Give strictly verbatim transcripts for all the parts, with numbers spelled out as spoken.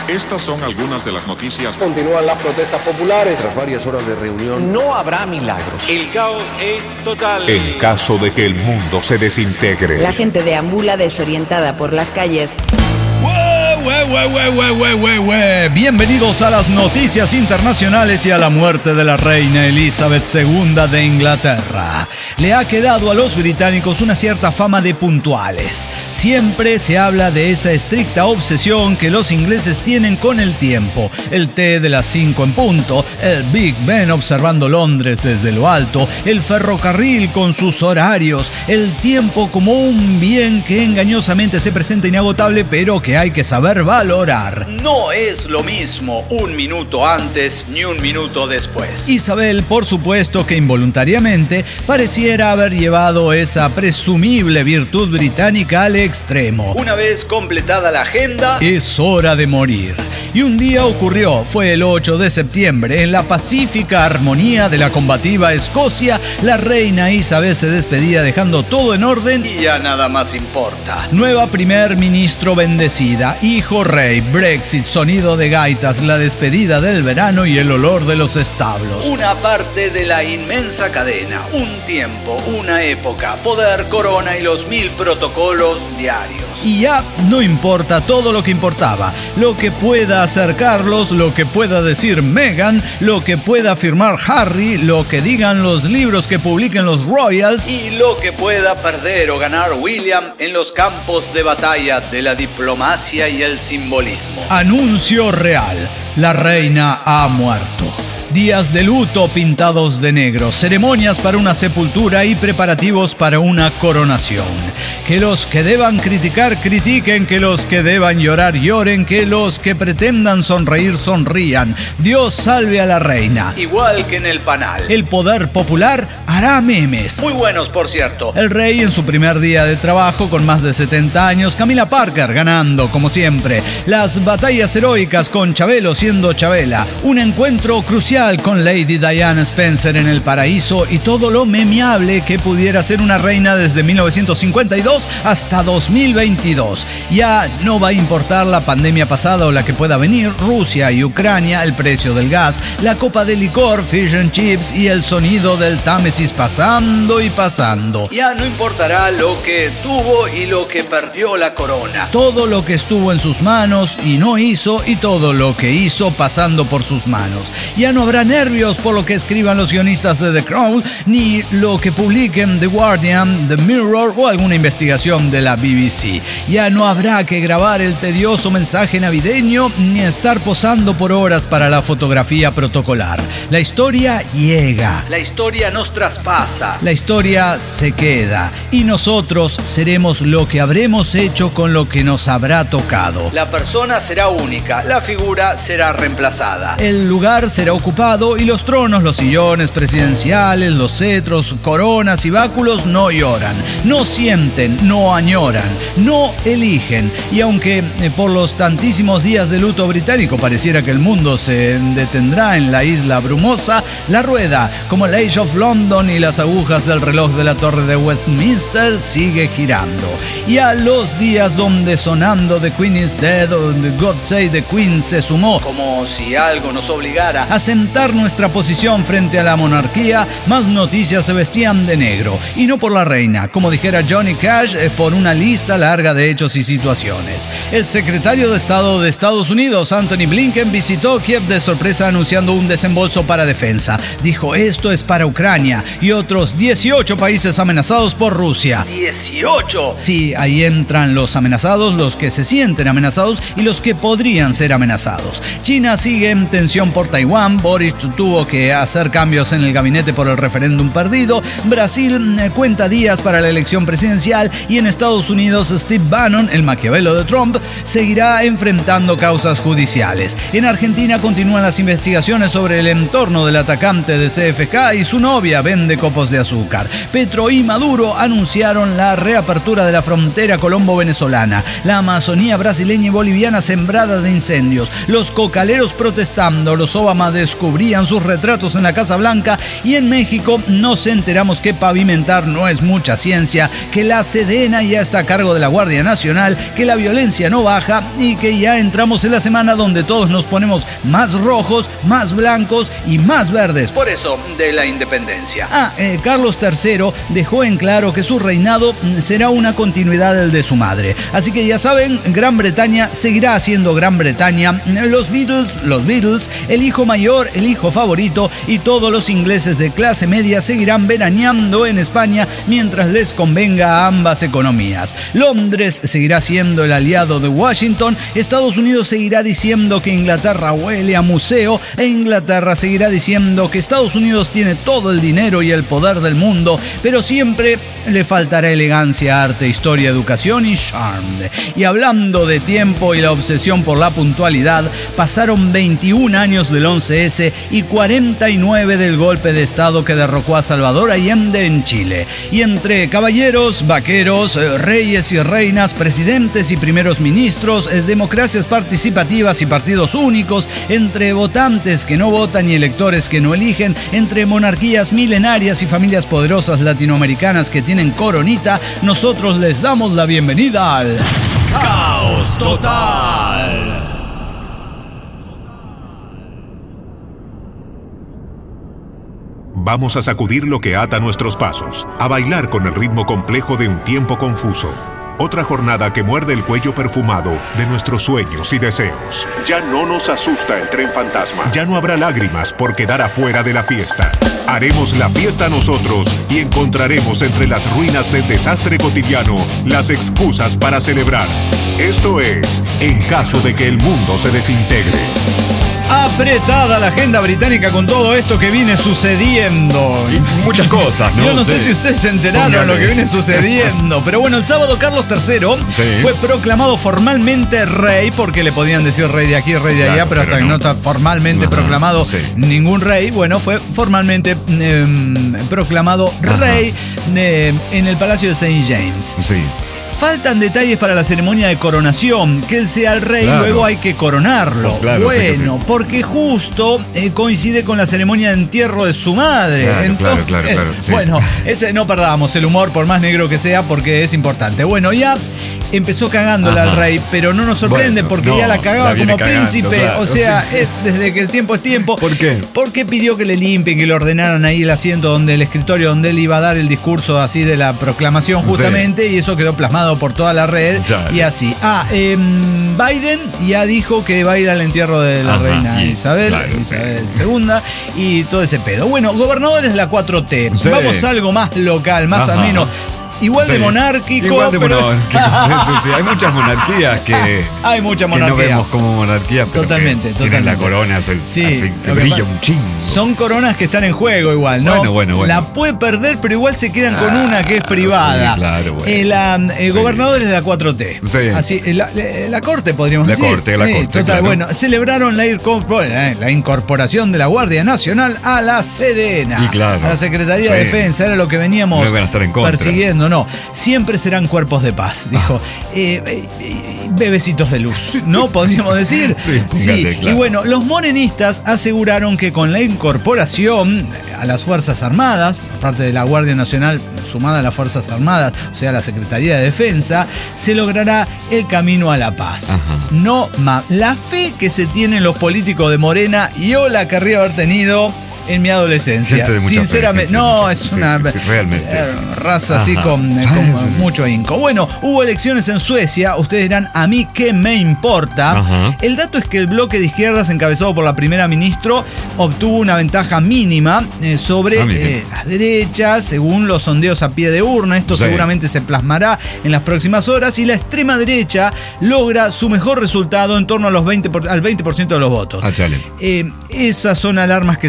Estas son algunas de las noticias. Continúan las protestas populares. Tras varias horas de reunión, no habrá milagros. El caos es total. En caso de que el mundo se desintegre. La gente deambula desorientada por las calles. Ue, ue, ue, ue, ue, ue, ue. Bienvenidos a las noticias internacionales y a la muerte de la reina Elizabeth segunda de Inglaterra. Le ha quedado a los británicos una cierta fama de puntuales. Siempre se habla de esa estricta obsesión que los ingleses tienen con el tiempo. El té de las cinco en punto, el Big Ben observando Londres desde lo alto, el ferrocarril con sus horarios, el tiempo como un bien que engañosamente se presenta inagotable, pero que hay que saber valorar. No es lo mismo un minuto antes ni un minuto después. Isabel, por supuesto que involuntariamente, pareciera haber llevado esa presumible virtud británica al extremo. Una vez completada la agenda, es hora de morir. Y un día ocurrió, fue el ocho de septiembre, en la pacífica armonía de la combativa Escocia, la reina Isabel se despedía dejando todo en orden y ya nada más importa. Nueva primer ministro bendecida, hijo rey, Brexit, sonido de gaitas, la despedida del verano y el olor de los establos. Una parte de la inmensa cadena, un tiempo, una época, poder, corona y los mil protocolos diarios. Y ya no importa todo lo que importaba, lo que pueda hacer Carlos, lo que pueda decir Meghan, lo que pueda afirmar Harry, lo que digan los libros que publiquen los Royals y lo que pueda perder o ganar William en los campos de batalla de la diplomacia y el simbolismo. Anuncio real: la reina ha muerto. Días de luto pintados de negro, ceremonias para una sepultura y preparativos para una coronación. Que los que deban criticar critiquen, que los que deban llorar lloren, que los que pretendan sonreír sonrían. Dios salve a la reina. Igual que en el panal, el poder popular hará memes. Muy buenos, por cierto. El rey en su primer día de trabajo con más de setenta años, Camila Parker ganando como siempre. Las batallas heroicas con Chabelo siendo Chabela. Un encuentro crucial con Lady Diana Spencer en el paraíso y todo lo memeable que pudiera ser una reina desde mil novecientos cincuenta y dos hasta dos mil veintidós. Ya no va a importar la pandemia pasada o la que pueda venir, Rusia y Ucrania, el precio del gas, la copa de licor, fish and chips y el sonido del Támesis pasando y pasando. Ya no importará lo que tuvo y lo que perdió la corona. Todo lo que estuvo en sus manos y no hizo y todo lo que hizo pasando por sus manos. Ya no habrá nervios por lo que escriban los guionistas de The Crown, ni lo que publiquen The Guardian, The Mirror o alguna investigación de la B B C. Ya no habrá que grabar el tedioso mensaje navideño, ni estar posando por horas para la fotografía protocolar. La historia llega, la historia nos traspasa, la historia se queda, y nosotros seremos lo que habremos hecho con lo que nos habrá tocado. La persona será única, la figura será reemplazada, el lugar será ocupado y los tronos, los sillones presidenciales, los cetros, coronas y báculos no lloran, no sienten, no añoran, no eligen. Y aunque eh, por los tantísimos días de luto británico pareciera que el mundo se detendrá en la isla brumosa, la rueda, como el Age of London y las agujas del reloj de la torre de Westminster, sigue girando. Y a los días donde sonando The Queen is Dead o The God Save the Queen se sumó, como si algo nos obligara a sentar nuestra posición frente a la monarquía, más noticias se vestían de negro. Y no por la reina, como dijera Johnny Cash, eh, por una lista larga de hechos y situaciones. El secretario de Estado de Estados Unidos, Anthony Blinken, visitó Kiev de sorpresa anunciando un desembolso para defensa. Dijo: esto es para Ucrania y otros dieciocho países amenazados por Rusia. ¿dieciocho? Sí, ahí entran los amenazados, los que se sienten amenazados y los que podrían ser amenazados. China sigue en tensión por Taiwán. Boris tuvo que hacer cambios en el gabinete por el referéndum perdido. Brasil eh, cuenta días para la elección presidencial y en Estados Unidos Steve Bannon, el Maquiavelo de Trump, seguirá enfrentando causas judiciales. En Argentina continúan las investigaciones sobre el entorno del atacante de C F K y su novia vende copos de azúcar. Petro y Maduro anunciaron la reapertura de la frontera colombo-venezolana. La Amazonía brasileña y boliviana sembrada de incendios. Los cocaleros protestando, los Obama descubriendo descubrían sus retratos en la Casa Blanca, y en México nos enteramos que pavimentar no es mucha ciencia, que la Sedena ya está a cargo de la Guardia Nacional, que la violencia no baja y que ya entramos en la semana donde todos nos ponemos más rojos, más blancos y más verdes. Por eso, de la independencia. Ah, eh, Carlos tercero dejó en claro que su reinado será una continuidad del de su madre. Así que ya saben, Gran Bretaña seguirá siendo Gran Bretaña. Los Beatles, los Beatles, el hijo mayor, el hijo favorito y todos los ingleses de clase media seguirán veraneando en España mientras les convenga a ambas economías. Londres seguirá siendo el aliado de Washington, Estados Unidos seguirá diciendo que Inglaterra huele a museo e Inglaterra seguirá diciendo que Estados Unidos tiene todo el dinero y el poder del mundo, pero siempre le faltará elegancia, arte, historia, educación y charme. Y hablando de tiempo y la obsesión por la puntualidad, pasaron veintiún años del once ese y cuarenta y nueve del golpe de Estado que derrocó a Salvador Allende en Chile. Y entre caballeros, vaqueros, reyes y reinas, presidentes y primeros ministros, democracias participativas y partidos únicos, entre votantes que no votan y electores que no eligen, entre monarquías milenarias y familias poderosas latinoamericanas que tienen coronita, nosotros les damos la bienvenida al Caos Total. Vamos a sacudir lo que ata nuestros pasos, a bailar con el ritmo complejo de un tiempo confuso. Otra jornada que muerde el cuello perfumado de nuestros sueños y deseos. Ya no nos asusta el tren fantasma. Ya no habrá lágrimas por quedar afuera de la fiesta. Haremos la fiesta nosotros y encontraremos entre las ruinas del desastre cotidiano las excusas para celebrar. Esto es, en caso de que el mundo se desintegre. Apretada la agenda británica con todo esto que viene sucediendo. Y muchas cosas, ¿no? Yo no sé, sé si ustedes se enteraron de lo que viene sucediendo. Pero bueno, el sábado Carlos tercero sí. fue proclamado formalmente rey, porque le podían decir rey de aquí, rey de claro, allá, pero, pero hasta no. que no está formalmente Ajá. proclamado sí. ningún rey. Bueno, fue formalmente eh, proclamado Ajá. rey de, en el Palacio de Saint James. Sí. Faltan detalles para la ceremonia de coronación, que él sea el rey, claro. luego hay que coronarlo. Pues claro, bueno, sí sí. porque justo eh, coincide con la ceremonia de entierro de su madre. Claro, Entonces, claro, claro, claro, sí. bueno, ese, no perdamos el humor, por más negro que sea, porque es importante. Bueno, ya empezó cagándola al rey, pero no nos sorprende bueno, porque no, ya la cagaba la como cagando, príncipe. Claro. O sea, sí. es, desde que el tiempo es tiempo. ¿Por qué? Porque pidió que le limpien, que le ordenaran ahí el asiento donde el escritorio donde él iba a dar el discurso así de la proclamación justamente, sí. y eso quedó plasmado por toda la red ya, y así. Ah, eh, Biden ya dijo que va a ir al entierro de la Ajá, reina y, Isabel, claro, Isabel sí. segunda y todo ese pedo. Bueno, gobernadores de la cuatro T. Sí. Vamos a algo más local, más Ajá. ameno. Igual sí. de monárquico. Igual de pero... monárquico. sí, sí, sí. Hay muchas monarquías que, Hay mucha monarquía. que no vemos como monarquía, pero totalmente, que totalmente. tienen la corona, así, sí, así, que brilla un chingo. Son coronas que están en juego igual, ¿no? Bueno, bueno, bueno. La puede perder, pero igual se quedan con ah, una que es privada. Sí, claro, bueno. Eh, la, eh, sí. Gobernadores de la cuatro T. Sí. Así, la, la, la corte, podríamos la decir. Corte, la eh, corte, total, claro. bueno, celebraron la, la incorporación de la Guardia Nacional a la Sedena. Y claro. A la Secretaría sí. de Defensa, era lo que veníamos no van a estar en contra. persiguiendo, no. Siempre serán cuerpos de paz, dijo. Eh, eh, bebecitos de luz, ¿no? Podríamos decir. Sí, póngale, sí. claro. Y bueno, los morenistas aseguraron que con la incorporación a las Fuerzas Armadas, parte de la Guardia Nacional sumada a las Fuerzas Armadas, o sea, la Secretaría de Defensa, se logrará el camino a la paz. Ajá. No más. La fe que se tienen los políticos de Morena, yo la querría haber tenido en mi adolescencia. Sinceramente, fe, no, es sí, una sí, sí, realmente, eh, sí. raza Ajá. así con, con sí. mucho ahínco. Bueno, hubo elecciones en Suecia. Ustedes dirán, ¿a mí qué me importa? Ajá. El dato es que el bloque de izquierdas encabezado por la primera ministra obtuvo una ventaja mínima eh, sobre ah, eh, las derechas, según los sondeos a pie de urna. Esto sí. seguramente se plasmará en las próximas horas. Y la extrema derecha logra su mejor resultado en torno a los veinte por, al veinte por ciento de los votos. Ah, chale. Eh, esas son alarmas que se encienden.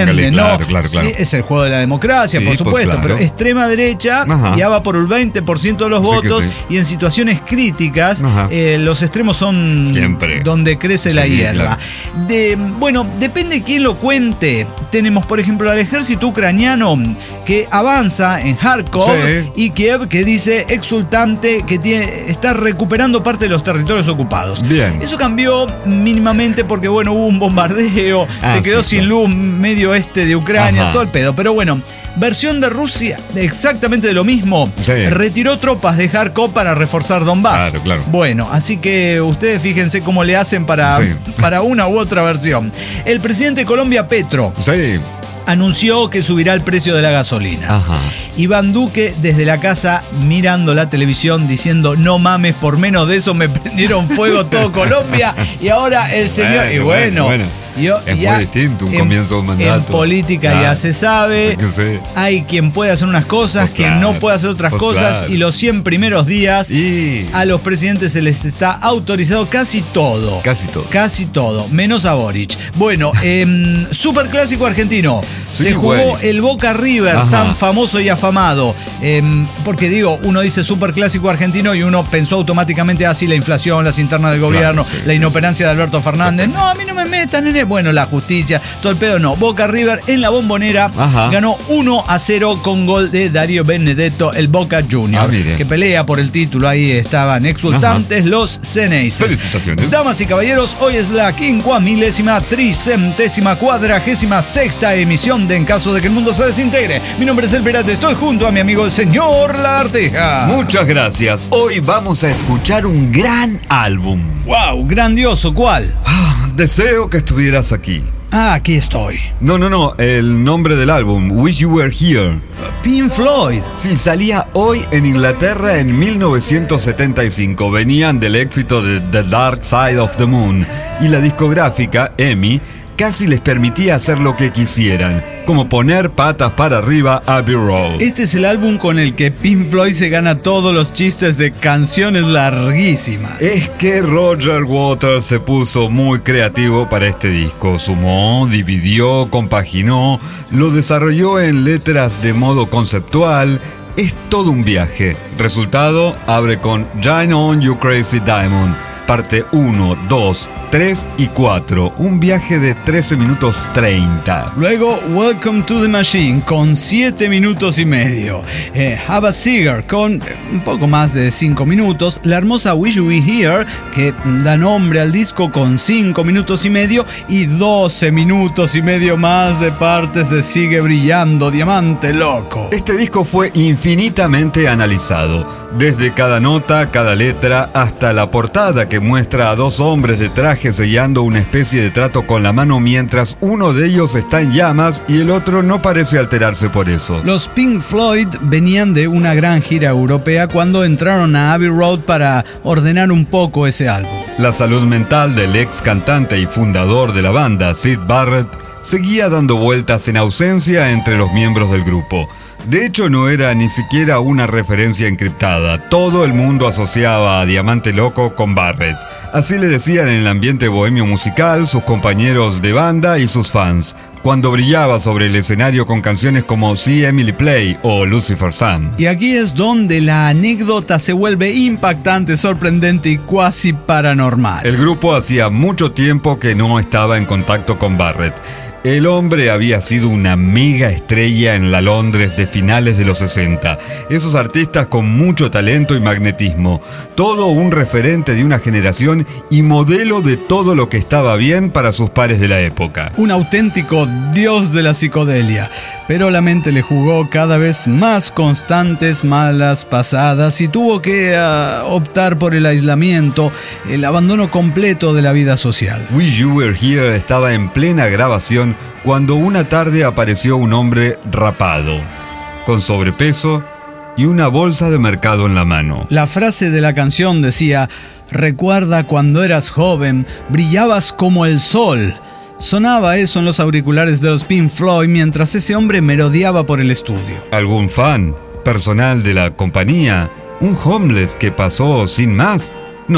entiende, claro, ¿no? claro, claro. Sí, es el juego de la democracia, Sí, por pues supuesto, claro. pero extrema derecha Ajá. guiaba por el veinte por ciento de los Sí que votos sí. y en situaciones críticas Ajá. eh, los extremos son Siempre. donde crece Sí, la hierba. claro. De, bueno, depende quién lo cuente. Tenemos, por ejemplo, al ejército ucraniano que avanza en Kharkov Sí. y Kiev que dice exultante que tiene, está recuperando parte de los territorios ocupados. Bien. Eso cambió mínimamente porque, bueno, hubo un bombardeo, Ah, se quedó sí, sin claro. luz medio este de Ucrania, Ajá. todo el pedo. Pero bueno, versión de Rusia exactamente de lo mismo. Sí. Retiró tropas de Kharkov para reforzar Donbass. Claro, claro. Bueno, así que ustedes fíjense cómo le hacen para, Sí. para una u otra versión. El presidente de Colombia, Petro, Sí. anunció que subirá el precio de la gasolina. Ajá. Iván Duque desde la casa mirando la televisión diciendo no mames, por menos de eso me prendieron fuego todo Colombia y ahora el señor... Bueno, y bueno, bueno, yo- es ya muy distinto un en- comienzo de un mandato. En política Claro. ya se sabe, Sí que sí. hay quien puede hacer unas cosas, Pues quien claro, no puede hacer otras pues cosas claro. y los cien primeros días Y a los presidentes se les está autorizado casi todo. Casi todo. Casi todo, menos a Boric. Bueno, eh, superclásico argentino. Sí, se jugó güey. el Boca River, Ajá. tan famoso y afamado. Eh, porque digo, uno dice superclásico argentino y uno pensó automáticamente así la inflación, las internas del gobierno, Claro, sí, la sí, inoperancia de Alberto Fernández. No, a mí no me metan en el... Bueno, la justicia, todo el pedo no. Boca River en la Bombonera Ajá. ganó uno a cero con gol de Darío Benedetto, el Boca Junior, Ah, mire. que pelea por el título. Ahí estaban exultantes los Ceneices. Felicitaciones. Damas y caballeros, hoy es la quincuamilésima, tricentésima, cuadragésima sexta emisión de En Caso de que el Mundo se Desintegre. Mi nombre es El Pirata, estoy junto a mi amigo el señor Lagartija. muchas gracias. Hoy vamos a escuchar un gran álbum. Wow, grandioso, ¿cuál? Ah, deseo que estuvieras aquí. Ah, aquí estoy. No, no, no, el nombre del álbum, Wish You Were Here. Pink Floyd. Sí, salía hoy en Inglaterra en mil novecientos setenta y cinco. Venían del éxito de The Dark Side of the Moon. Y la discográfica, EMI, casi les permitía hacer lo que quisieran, como poner patas para arriba a Abbey Road. Este es el álbum con el que Pink Floyd se gana todos los chistes de canciones larguísimas. Es que Roger Waters se puso muy creativo para este disco. Sumó, dividió, compaginó, lo desarrolló en letras de modo conceptual. Es todo un viaje. Resultado, abre con Shine On You Crazy Diamond. Parte uno, dos, tres y cuatro. Un viaje de trece minutos treinta. Luego, Welcome to the Machine, con siete minutos y medio. Eh, Have a Cigar, con un poco más de cinco minutos. La hermosa Wish You Were Here, que da nombre al disco, con cinco minutos y medio. Y doce minutos y medio más de partes de Sigue Brillando, Diamante Loco. Este disco fue infinitamente analizado, desde cada nota, cada letra, hasta la portada que muestra a dos hombres de traje sellando una especie de trato con la mano mientras uno de ellos está en llamas y el otro no parece alterarse por eso. Los Pink Floyd venían de una gran gira europea cuando entraron a Abbey Road para ordenar un poco ese álbum. La salud mental del ex cantante y fundador de la banda, Syd Barrett, seguía dando vueltas en ausencia entre los miembros del grupo. De hecho, no era ni siquiera una referencia encriptada. Todo el mundo asociaba a Diamante Loco con Barrett. Así le decían en el ambiente bohemio musical sus compañeros de banda y sus fans, cuando brillaba sobre el escenario con canciones como See Emily Play o Lucifer Sam. Y aquí es donde la anécdota se vuelve impactante, sorprendente y cuasi paranormal. El grupo hacía mucho tiempo que no estaba en contacto con Barrett. El hombre había sido una mega estrella en la Londres de finales de los sesenta. Esos artistas con mucho talento y magnetismo. Todo un referente de una generación y modelo de todo lo que estaba bien para sus pares de la época. Un auténtico dios de la psicodelia. Pero la mente le jugó cada vez más constantes malas pasadas y tuvo que uh, optar por el aislamiento, el abandono completo de la vida social. Wish You Were Here estaba en plena grabación cuando una tarde apareció un hombre rapado, con sobrepeso y una bolsa de mercado en la mano. La frase de la canción decía: recuerda cuando eras joven, brillabas como el sol. Sonaba eso en los auriculares de los Pink Floyd mientras ese hombre merodeaba por el estudio. ¿Algún fan, personal de la compañía, un homeless que pasó sin más? No,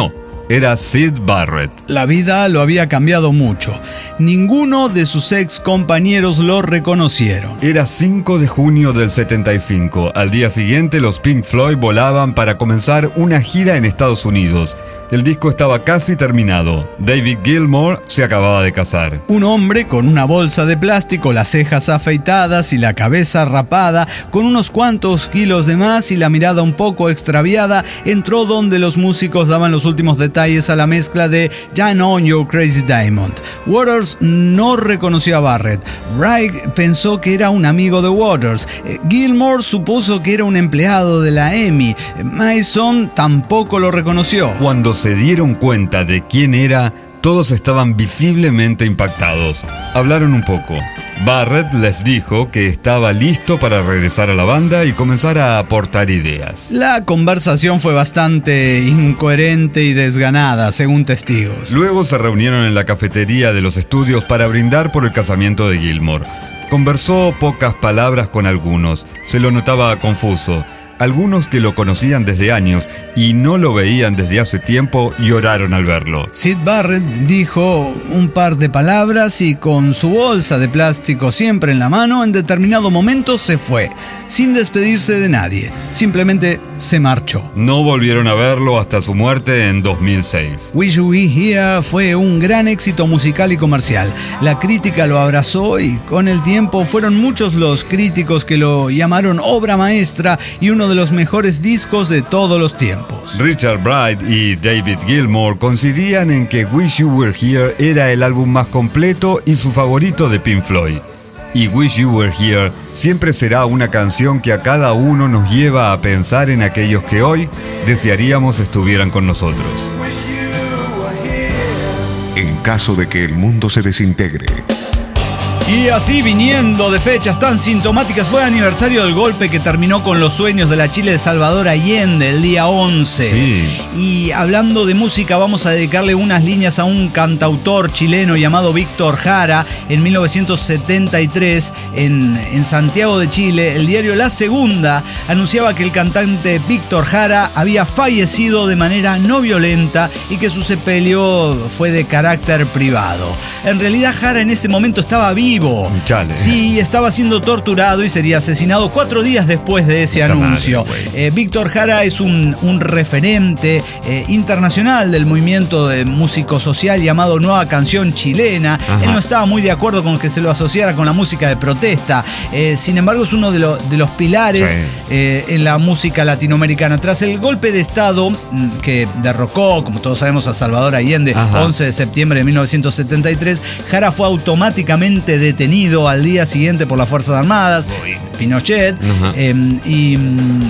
Era Syd Barrett. La vida lo había cambiado mucho. Ninguno de sus ex compañeros lo reconocieron. Era cinco de junio del setenta y cinco. Al día siguiente, los Pink Floyd volaban para comenzar una gira en Estados Unidos. El disco estaba casi terminado. David Gilmour se acababa de casar. Un hombre con una bolsa de plástico, las cejas afeitadas y la cabeza rapada, con unos cuantos kilos de más y la mirada un poco extraviada, entró donde los músicos daban los últimos detalles a la mezcla de Jam On Your Crazy Diamond. Waters no reconoció a Barrett. Wright pensó que era un amigo de Waters. Gilmour supuso que era un empleado de la E M I. Mason tampoco lo reconoció. Cuando se dieron cuenta de quién era, todos estaban visiblemente impactados. Hablaron un poco. Barrett les dijo que estaba listo para regresar a la banda y comenzar a aportar ideas. La conversación fue bastante incoherente y desganada, según testigos. Luego se reunieron en la cafetería de los estudios para brindar por el casamiento de Gilmour. Conversó pocas palabras con algunos. Se lo notaba confuso. Algunos que lo conocían desde años y no lo veían desde hace tiempo lloraron al verlo. Syd Barrett dijo un par de palabras y con su bolsa de plástico siempre en la mano, en determinado momento se fue, sin despedirse de nadie. Simplemente se marchó. No volvieron a verlo hasta su muerte en dos mil seis. Wish You Were Here fue un gran éxito musical y comercial. La crítica lo abrazó y con el tiempo fueron muchos los críticos que lo llamaron obra maestra y uno de los mejores discos de todos los tiempos. Richard Wright y David Gilmour coincidían en que Wish You Were Here era el álbum más completo y su favorito de Pink Floyd. Y Wish You Were Here siempre será una canción que a cada uno nos lleva a pensar en aquellos que hoy desearíamos estuvieran con nosotros. En caso de que el mundo se desintegre. Y así, viniendo de fechas tan sintomáticas, fue aniversario del golpe que terminó con los sueños de la Chile de Salvador Allende el día once. Sí. Y hablando de música, vamos a dedicarle unas líneas a un cantautor chileno llamado Víctor Jara. En mil novecientos setenta y tres, en, en Santiago de Chile, el diario La Segunda anunciaba que el cantante Víctor Jara había fallecido de manera no violenta y que su sepelio fue de carácter privado. En realidad, Jara en ese momento estaba vivo. Chale. Sí, estaba siendo torturado y sería asesinado cuatro días después de ese Está anuncio. madre, eh, Víctor Jara es un, un referente eh, internacional del movimiento de músico social llamado Nueva Canción Chilena. Ajá. Él no estaba muy de acuerdo con que se lo asociara con la música de protesta. Eh, sin embargo, es uno de, lo, de los pilares Sí. eh, en la música latinoamericana. Tras el golpe de Estado mm, que derrocó, como todos sabemos, a Salvador Allende, Ajá. once de septiembre de mil novecientos setenta y tres, Jara fue automáticamente detenido al día siguiente por las Fuerzas Armadas, Pinochet, eh, y,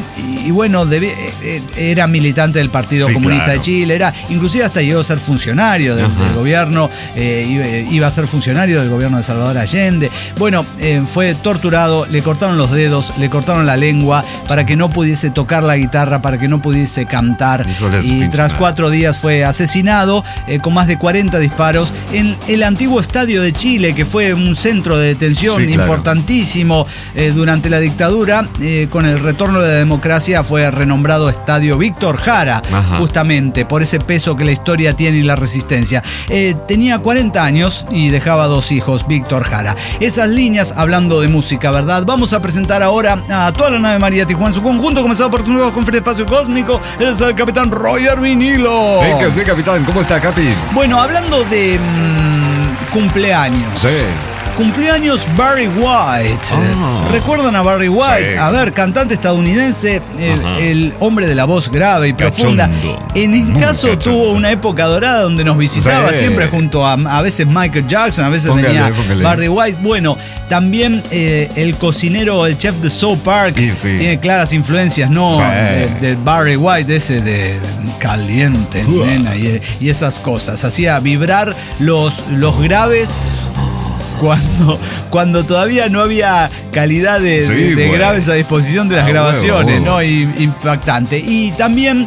y bueno, debe, eh, era militante del Partido Sí, Comunista claro. de Chile, era, inclusive hasta llegó a ser funcionario del, del gobierno, eh, iba, iba a ser funcionario del gobierno de Salvador Allende. Bueno, eh, fue torturado, le cortaron los dedos, le cortaron la lengua para que no pudiese tocar la guitarra, para que no pudiese cantar. Hijos de su Y pinche tras madre. cuatro días fue asesinado eh, con más de cuarenta disparos en el antiguo Estadio de Chile, que fue un centro de detención Sí, claro. importantísimo eh, durante la dictadura. Eh, con el retorno de la democracia fue renombrado Estadio Víctor Jara, Ajá. justamente por ese peso que la historia tiene y la resistencia. Eh, tenía cuarenta años y dejaba dos hijos, Víctor Jara. Esas líneas hablando de música, ¿verdad? Vamos a presentar ahora a toda la nave María Tijuana en su conjunto, comenzado por tu nuevo conferencia de espacio cósmico. Él es el capitán Roger Vinilo. Sí, que sí, capitán. ¿Cómo está, Capi? Bueno, hablando de mmm, cumpleaños. Sí. Cumpleaños Barry White. Ah. ¿Recuerdan a Barry White? Sí. A ver, cantante estadounidense, el, Ajá. el hombre de la voz grave y profunda. Cachondo. En el Muy caso cachondo. tuvo una época dorada donde nos visitaba Sí. siempre junto a a veces Michael Jackson, a veces Póngale, venía póngale. Barry White. Bueno, también eh, el cocinero, el chef de South Park, Sí, sí. tiene claras influencias, ¿no? Sí. De, de Barry White, ese de caliente, Uah. nena, y, y esas cosas. Hacía vibrar los, los graves cuando, cuando todavía no había calidad de, Sí, de- de bueno. graves a disposición de las Ah, grabaciones, huevo, ¿no? Y, impactante. Y también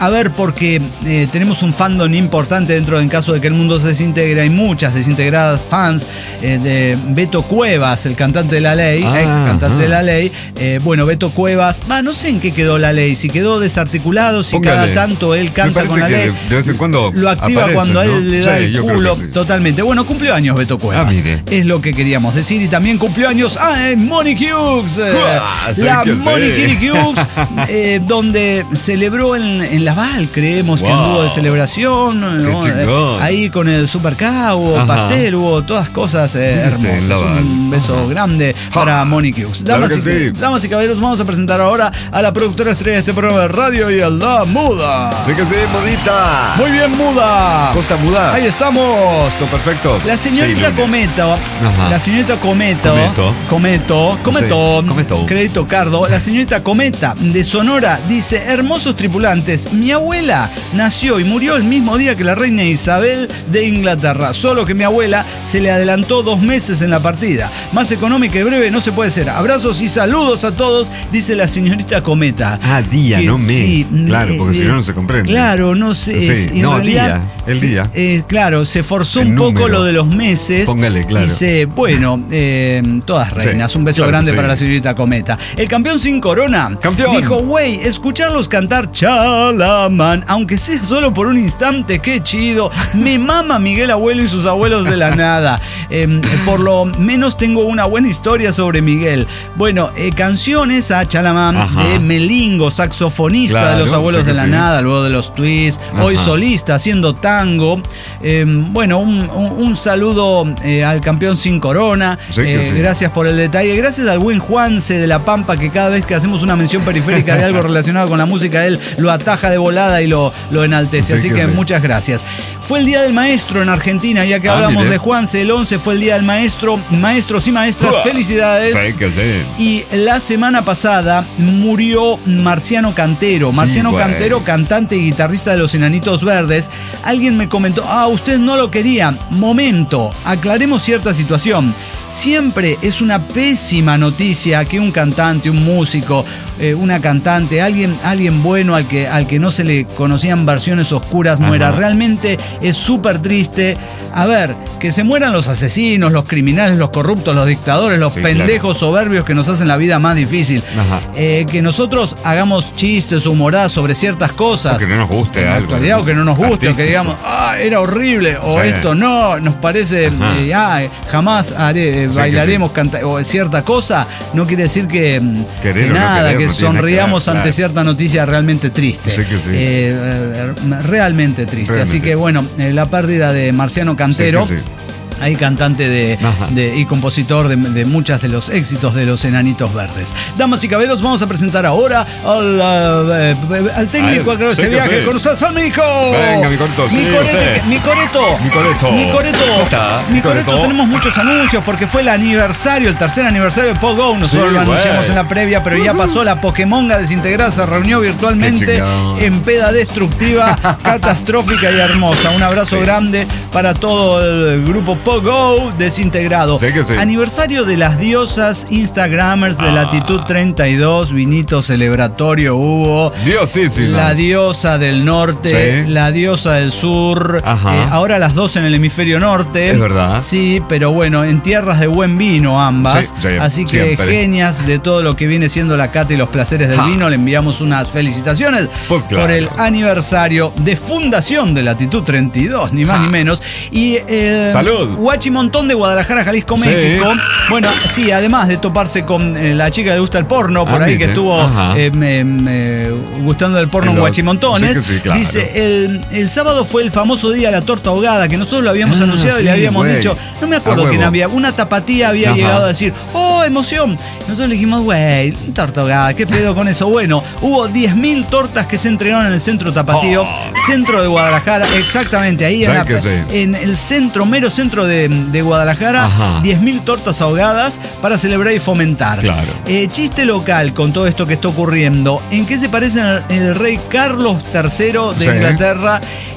a ver, porque eh, tenemos un fandom importante dentro de En caso de que el mundo se desintegre. Hay muchas desintegradas fans eh, de Beto Cuevas, el cantante de La Ley, ah, ex cantante ah. de La Ley. Eh, bueno, Beto Cuevas, bah, no sé en qué quedó La Ley, si quedó desarticulado, si Póngale. cada tanto él canta Me con La parece Ley. que de vez en cuando lo activa aparece, cuando a ¿no? él le da Sí, el yo creo culo. que sí. Totalmente. Bueno, cumplió años Beto Cuevas. Ah, mire. Es lo que queríamos decir. Y también cumplió años ah, eh, Monique Hughes. Eh, Ah, sí la que Monique sí. Hughes, eh, donde celebró en, en Laval, creemos que Wow. hubo de celebración. ¿no? chingón. Eh, ahí con el Supercar, hubo Ajá. pastel, hubo todas cosas eh, Viste, en hermosas. Laval. Un beso grande para Monique Hughes. Claro Damas, que y, sí. damas y caballeros, vamos a presentar ahora a la productora estrella de este programa de radio y a la muda. Sí que sí, modita. Muy bien, muda. Costa Muda. Ahí estamos. Todo perfecto. La señorita Sí, lunes. Cometa, Ajá. la señorita Cometo, Cometo. Cometo, Cometo, Sí, Cometo. Crédito Cardo, la señorita Cometa de Sonora dice: hermosos tripulantes, mi abuela nació y murió el mismo día que la reina Isabel de Inglaterra, solo que mi abuela se le adelantó dos meses en la partida. Más económica y breve no se puede ser. Abrazos y saludos a todos, dice la señorita Cometa. Ah, día, Que no mes. sí, Claro, eh, porque si eh, no, no se comprende. Claro, no sé. Sí, es- en no, realidad, día, el sí, día. eh, claro, se forzó El un poco número. lo de los meses. Póngale, claro. Dice, bueno, eh, todas reinas. Sí, Un beso claro que grande sí. para la señorita Cometa. El campeón sin corona Campeón. dijo, güey, escucharlos cantar Chalaman, aunque sea solo por un instante, qué chido. Me mama Miguel Abuelo y sus abuelos de la nada. Eh, por lo menos tengo una buena historia sobre Miguel. Bueno, eh, canciones a Chalaman Ajá. de Melingo, saxofonista Claro, de los abuelos sí que de la sí. nada, luego de los Twists, hoy Ajá. solista haciendo tango. Eh, bueno, un, un- un saludo eh, al campeón sin corona. Sí que Eh, sí. Gracias por el detalle. Gracias al buen Juanse de La Pampa, que cada vez que hacemos una mención periférica de algo relacionado con la música, él lo ataja de volada y lo, lo enaltece. Sí Así que que sí. muchas gracias. Fue el Día del Maestro en Argentina, ya que Ah, hablamos mire. de Juanse. El once fue el Día del Maestro. Maestros y maestras, Uah. felicidades. Sí que sí. Y la semana pasada murió Marciano Cantero. Marciano güey. Cantero, cantante y guitarrista de Los Enanitos Verdes. Alguien me comentó, ah, usted no lo quería. Momento, aclaremos cierta situación. Siempre es una pésima noticia que un cantante, un músico, eh, una cantante, alguien, alguien bueno al que, al que no se le conocían versiones oscuras muera. Ajá. Realmente es súper triste. A ver, que se mueran los asesinos, los criminales, los corruptos, los dictadores, los Sí, pendejos soberbios que nos hacen la vida más difícil. Ajá. Eh, que nosotros hagamos chistes o humoradas sobre ciertas cosas. O que no nos guste en la algo. actualidad, o que no nos guste, o que Artístico. digamos, ah, era horrible, o Sí. esto no, nos parece, Ajá. eh, ah, jamás haré, Sí que bailaremos canta- o cierta cosa, no quiere decir que, mm, Querer que o no nada, querer, que no tiene nada que sonriamos ver, ante claro. cierta noticia realmente triste. Sí que sí. Eh, eh, realmente triste. Realmente. Así que bueno, eh, la pérdida de Marciano Cantero. Sí que sí. Ahí cantante de, Ajá. de- y compositor de, de muchas de los éxitos de Los Enanitos Verdes. Damas y caballeros, vamos a presentar ahora al, eh, al técnico A a ver, este sí que viaje sí. con ustedes, al Mico. Venga, mi Coreto, sí, mi Coreto, usted. mi Coreto. Mi Coreto. Mi Coreto. ¿Cómo está, Mi mi Coreto, Coreto? tenemos muchos anuncios porque fue el aniversario, el tercer aniversario de Pogo. Nosotros Sí, lo anunciamos güey. en la previa, pero ya pasó. La Pokémonga desintegrada se reunió virtualmente Qué chingón. en peda destructiva, catastrófica y hermosa. Un abrazo Sí. grande para todo el grupo Pogo desintegrado. Sí que sí. Aniversario de las diosas Instagramers de Ah. Latitud treinta y dos, vinito celebratorio hubo. Diosísimas. La diosa del norte, Sí. la diosa del sur, Ajá. eh, ahora las dos en el hemisferio norte. Es verdad. Sí, pero bueno, en tierras de buen vino ambas. Sí, sí, Así que siempre. genias de todo lo que viene siendo la cata y los placeres del Ja. vino. Le enviamos unas felicitaciones Pues claro. por el aniversario de fundación de Latitud treinta y dos, ni más Ja. ni menos. Y eh, Salud. Guachimontón de Guadalajara, Jalisco, Sí. México. Bueno, sí, además de toparse con eh, la chica que le gusta el porno, por Ah, ahí mire. que estuvo Ajá. eh, me- me- gustando del porno En en lo- Guachimontones. sí que sí, claro. Dice, el, el sábado fue el famoso día de la torta ahogada, que nosotros lo habíamos Ah, anunciado y sí, le habíamos güey. dicho, no me acuerdo A quién huevo. había, una tapatía había Ajá. llegado a decir, oh, emoción. Nosotros le dijimos, güey, torta ahogada, ¿qué pedo con eso? Bueno, hubo diez mil tortas que se entregaron en el centro tapatío, Oh. centro de Guadalajara, exactamente, ahí en, ¿Sabe la- qué sé? en el centro, mero centro de, de Guadalajara, Ajá. diez mil tortas ahogadas para celebrar y fomentar. Claro. Eh, chiste local con todo esto que está ocurriendo. ¿En qué se parecen el, el rey Carlos tercero de Sí. Inglaterra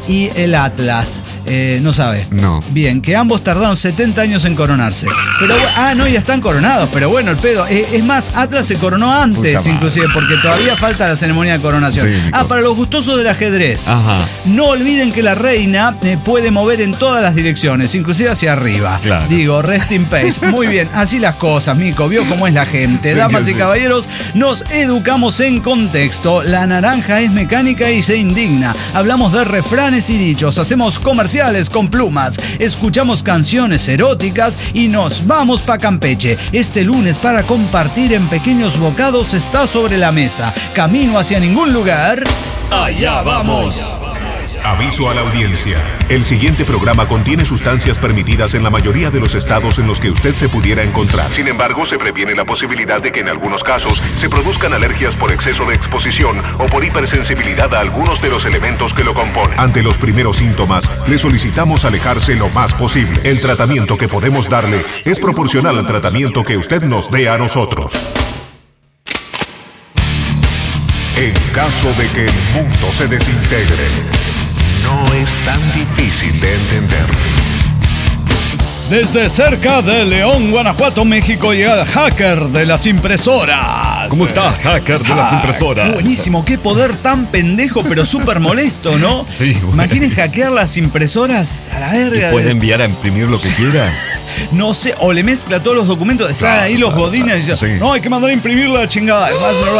y el Atlas. Eh, no sabe. No. Bien, que ambos tardaron setenta años en coronarse. Pero, ah, no, ya están coronados, pero bueno, el pedo. Eh, es más, Atlas se coronó antes, inclusive, porque todavía falta la ceremonia de coronación. Sí, ah, para los gustosos del ajedrez. Ajá. No olviden que la reina eh, puede mover en todas las direcciones, inclusive hacia arriba. Claro. Digo, rest in peace. Muy bien, así las cosas, Mico. Vio cómo es la gente. Sí, Damas y sí. caballeros, nos educamos en contexto. La naranja es mecánica y se indigna. Hablamos de refranes y dichos. Hacemos comerciales con plumas. Escuchamos canciones eróticas y nos vamos pa' Campeche. Este lunes para compartir en pequeños bocados está sobre la mesa. Camino hacia ningún lugar. Allá vamos. Aviso a la audiencia. El siguiente programa contiene sustancias permitidas en la mayoría de los estados en los que usted se pudiera encontrar. Sin embargo, se previene la posibilidad de que en algunos casos se produzcan alergias por exceso de exposición o por hipersensibilidad a algunos de los elementos que lo componen. Ante los primeros síntomas, le solicitamos alejarse lo más posible. El tratamiento que podemos darle es proporcional al tratamiento que usted nos dé a nosotros. En caso de que el mundo se desintegre, no es tan difícil de entender. Desde cerca de León, Guanajuato, México, llega el hacker de las impresoras. ¿Cómo está, hacker de las impresoras? Buenísimo, qué poder tan pendejo, pero súper molesto, ¿no? Sí, bueno. Imaginen hackear las impresoras a la verga. ¿Y puede enviar a imprimir lo que quiera? No sé, o le mezcla todos los documentos, están Claro, ahí los claro, godines claro, diciendo, sí. no, hay que mandar a imprimir la chingada.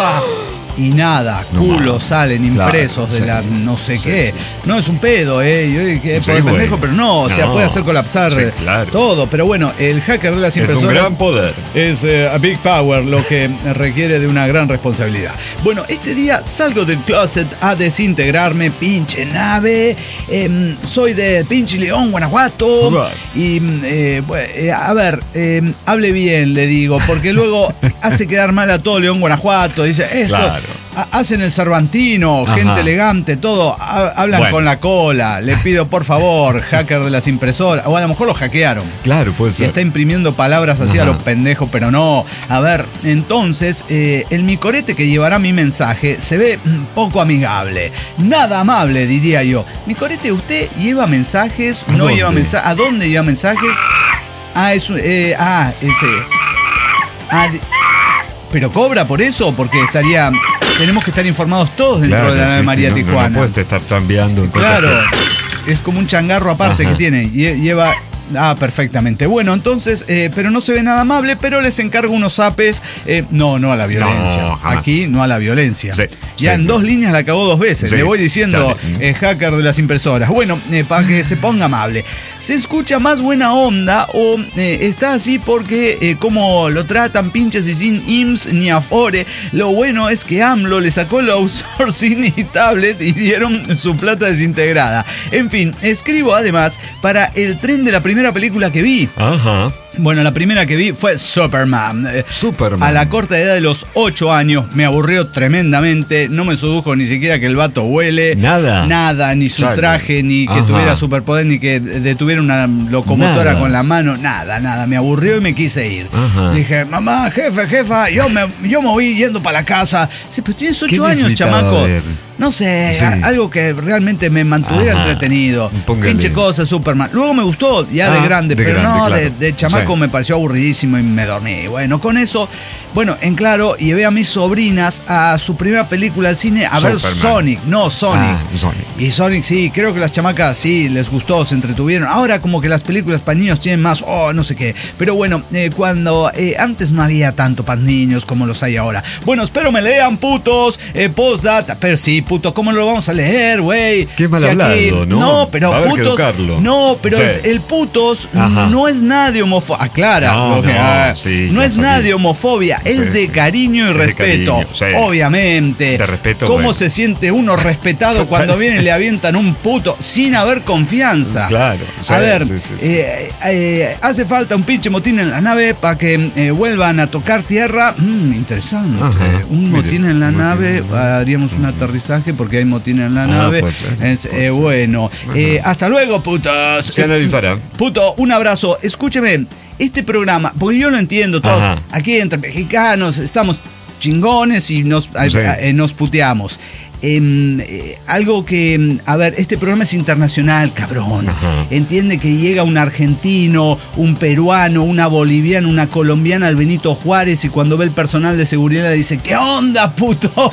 Y nada, No, culos salen impresos claro, de la sí. no sé Sí, qué. sí, sí. No es un pedo, ¿eh? Yo dije, Sí, por el güey. pendejo, pero no, o sea, No. puede hacer colapsar Sí, claro. todo. Pero bueno, el hacker de las Es impresoras un gran poder. es eh, a big power, lo que requiere de una gran responsabilidad. Bueno, este día salgo del closet a desintegrarme, pinche nave. Eh, soy de pinche León, Guanajuato. Right. Y, eh, bueno, eh, a ver, eh, hable bien, le digo, porque luego hace quedar mal a todo León, Guanajuato. Dice, esto... Claro. Hacen el Cervantino, Ajá. gente elegante, todo. Ha- Hablan Bueno. con la cola. Le pido, por favor, hacker de las impresoras. O a lo mejor lo hackearon. Claro, puede Y ser. está imprimiendo palabras así a Ajá. los pendejos, pero no. A ver, entonces, eh, el micorete que llevará mi mensaje se ve mm, poco amigable. Nada amable, diría yo. Micorete, ¿usted lleva mensajes? ¿A ¿No dónde? lleva mensajes? ¿A dónde lleva mensajes? Ah, es un- eh, ah, ese. Ah, de- ¿Pero cobra por eso? Porque estaría. Tenemos que estar informados todos dentro Claro, de la nave sí, sí, María no, no, Tijuana. No, puedes estar chambeando en cosas Claro, que- es como un changarro aparte Ajá. que tiene. Lle- Lleva. Ah, perfectamente. Bueno, entonces, eh, pero no se ve nada amable, pero les encargo unos zapes. eh, no, no a la violencia. No, jamás. Aquí no a la violencia. Sí, ya sí, en sí. dos líneas la cagó dos veces. Sí, Le voy diciendo, chale. eh, hacker de las impresoras. Bueno, eh, para que se ponga amable. Se escucha más buena onda o eh, está así porque eh, como lo tratan pinches y sin I M S S ni Afore. Lo bueno es que AMLO le sacó el outsourcing y tablet y dieron su plata desintegrada. En fin, escribo además para el tren de la primera película que vi. Ajá. Bueno, la primera que vi fue Superman. Eh, Superman. A la corta edad de los ocho años me aburrió tremendamente. No me sedujo ni siquiera que el vato huele. Nada. Nada, ni su Chale. traje, ni que Ajá. tuviera superpoder, ni que detuviera una locomotora Nada. con la mano. Nada, nada. Me aburrió y me quise ir. Ajá. Dije, mamá, jefe, jefa, yo me, yo me voy yendo para la casa. Sí, pero tienes ocho ¿Qué años, necesitaba chamaco. ver? No sé, Sí. a- algo que realmente me mantuviera Ajá. entretenido. Póngale. Pinche cosa, Superman. Luego me gustó, ya de Ah, grande, de pero grande, no, claro. de, de chamaco Sí. me pareció aburridísimo y me dormí. Bueno, con eso, bueno, en claro, llevé a mis sobrinas a su primera película al cine a ver Superman. Sonic. No, Sonic. Ah, Sonic. Y Sonic, sí, creo que las chamacas sí les gustó, se entretuvieron. Ahora como que las películas para niños tienen más, oh, no sé qué. Pero bueno, eh, cuando eh, antes no había tanto para niños como los hay ahora. Bueno, espero me lean, putos, eh, postdata. Pero sí, puto, ¿cómo lo vamos a leer, güey? Qué mal hablado, ¿no? No, pero Va a haber que putos. educarlo. No, pero Sí. el, el putos Ajá. no es nada de homofobia. Aclara. No, lo que- no, ah, sí, no ya es sabía. nada de homofobia, es Sí, de sí. cariño y Es de respeto. cariño, sí. Obviamente. De respeto, ¿Cómo bueno. se siente uno respetado Total. cuando vienen y le avientan un puto sin haber confianza? Claro, sí, a ver, sí, sí, sí. eh, eh, hace falta un pinche motín en la nave para que eh, vuelvan a tocar tierra. Mm, interesante. Ajá, Un mire, motín en la un motín nave, en la nave. haríamos un aterrizaje porque hay motín en la Ah, nave. puede ser, Es, puede eh, ser. bueno, eh, hasta luego, putas. Se analizará. Puto, un abrazo. Escúcheme, este programa, porque yo lo entiendo todos, Ajá. aquí entre mexicanos estamos chingones y nos, Sí. eh, nos puteamos. Eh, eh, algo que, a ver, este programa es internacional, cabrón. Ajá. Entiende que llega un argentino, un peruano, una boliviana, una colombiana al Benito Juárez y cuando ve el personal de seguridad le dice, ¿qué onda, puto?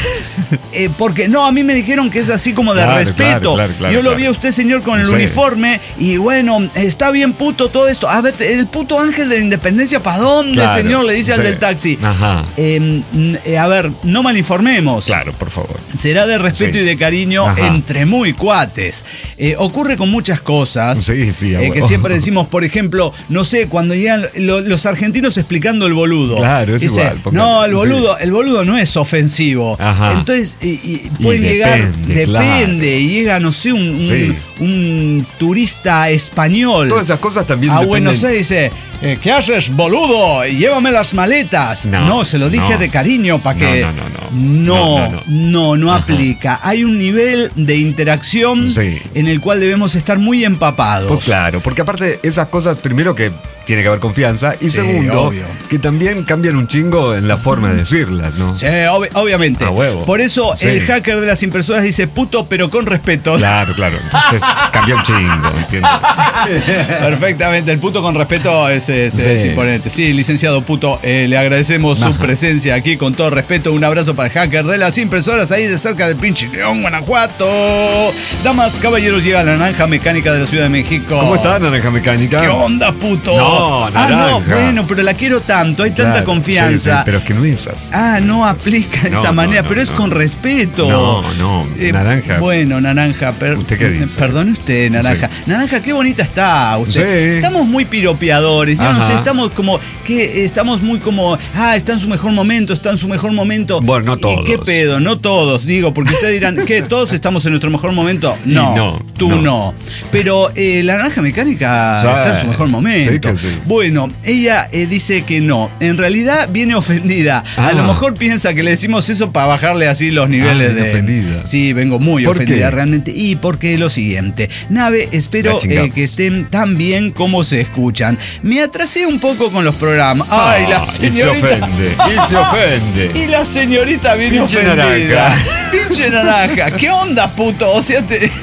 eh, porque no, a mí me dijeron que es así como de Claro, respeto. claro, claro, claro, Yo lo claro. vi a usted, señor, con el Sí. uniforme y bueno, está bien, puto, todo esto. A ver, el puto ángel de la independencia, ¿para dónde, Claro, señor? Le dice al sí. del taxi. Ajá. Eh, eh, a ver, no malinformemos. Claro, por favor. Será de respeto Sí. y de cariño Ajá. entre muy cuates. Eh, ocurre con muchas cosas. Sí, sí, a eh, que huevo. siempre decimos, por ejemplo, no sé, cuando llegan lo- los argentinos explicando el boludo. Claro, es Dice, igual, porque- no, el sí. boludo, el boludo no es ofensivo. Ajá. Entonces, y, y Y pueden llegar, depende, depende, claro. y llega, no sé, un, un- Sí. un turista español. Todas esas cosas también A dependen. Buenos Aires dice, eh, ¿qué haces, boludo? Llévame las maletas. No, No, se lo dije no. de cariño para que... No, no, no, no. No, No, no, no, no Ajá. aplica. Hay un nivel de interacción Sí. en el cual debemos estar muy empapados. Pues claro, porque aparte esas cosas, primero que tiene que haber confianza y Sí, segundo, obvio. que también cambian un chingo en la forma de decirlas, ¿no? Sí, ob- obviamente. A huevo. Por eso Sí. el hacker de las impresoras dice puto, pero con respeto. Claro, claro. Entonces cambia un chingo, ¿entiendes? Perfectamente, el puto con respeto es, es- Sí. es imponente. Sí, licenciado puto, eh, le agradecemos su Ajá. presencia aquí con todo respeto. Un abrazo para el hacker de las impresoras ahí de cerca del pinche León, Guanajuato. Damas, caballeros, llega la naranja mecánica de la Ciudad de México. ¿Cómo está, Naranja Mecánica? ¿Qué onda, puto? No, Ah, no, naranja. bueno, pero la quiero tanto, hay tanta Claro, confianza. sí, sí, pero es que no es así. Ah, no aplica de No, esa no, manera, no, pero es no. con respeto. No, no, naranja. Bueno, naranja, per- ¿Usted qué dice? perdone usted, naranja. Sí. Naranja, qué bonita está usted. Sí. Estamos muy piropeadores, yo no Ajá. sé, estamos como, que estamos muy como, ah, está en su mejor momento, está en su mejor momento. Bueno, no ¿Y todos. qué pedo? No todos, digo, porque ustedes dirán, ¿qué? ¿Todos estamos en nuestro mejor momento? No, no, tú no. no. Pero eh, la naranja mecánica Sí. está en su mejor momento. Sí que sí. Bueno, ella eh, dice que no. En realidad viene ofendida. A Ah. lo mejor piensa que le decimos eso para bajarle así los niveles Ah, viene de. ofendida. Sí, vengo muy ¿Por ofendida qué? realmente. Y porque lo siguiente. Nave, espero La chingamos. eh, que estén tan bien como se escuchan. Me atrasé un poco con los programas. Ay, la Ah, y se señorita. ofende, y se ofende. Y la señorita viene Pinche ofendida. naranja. Pinche naranja. ¿Qué onda, puto? O sea, te.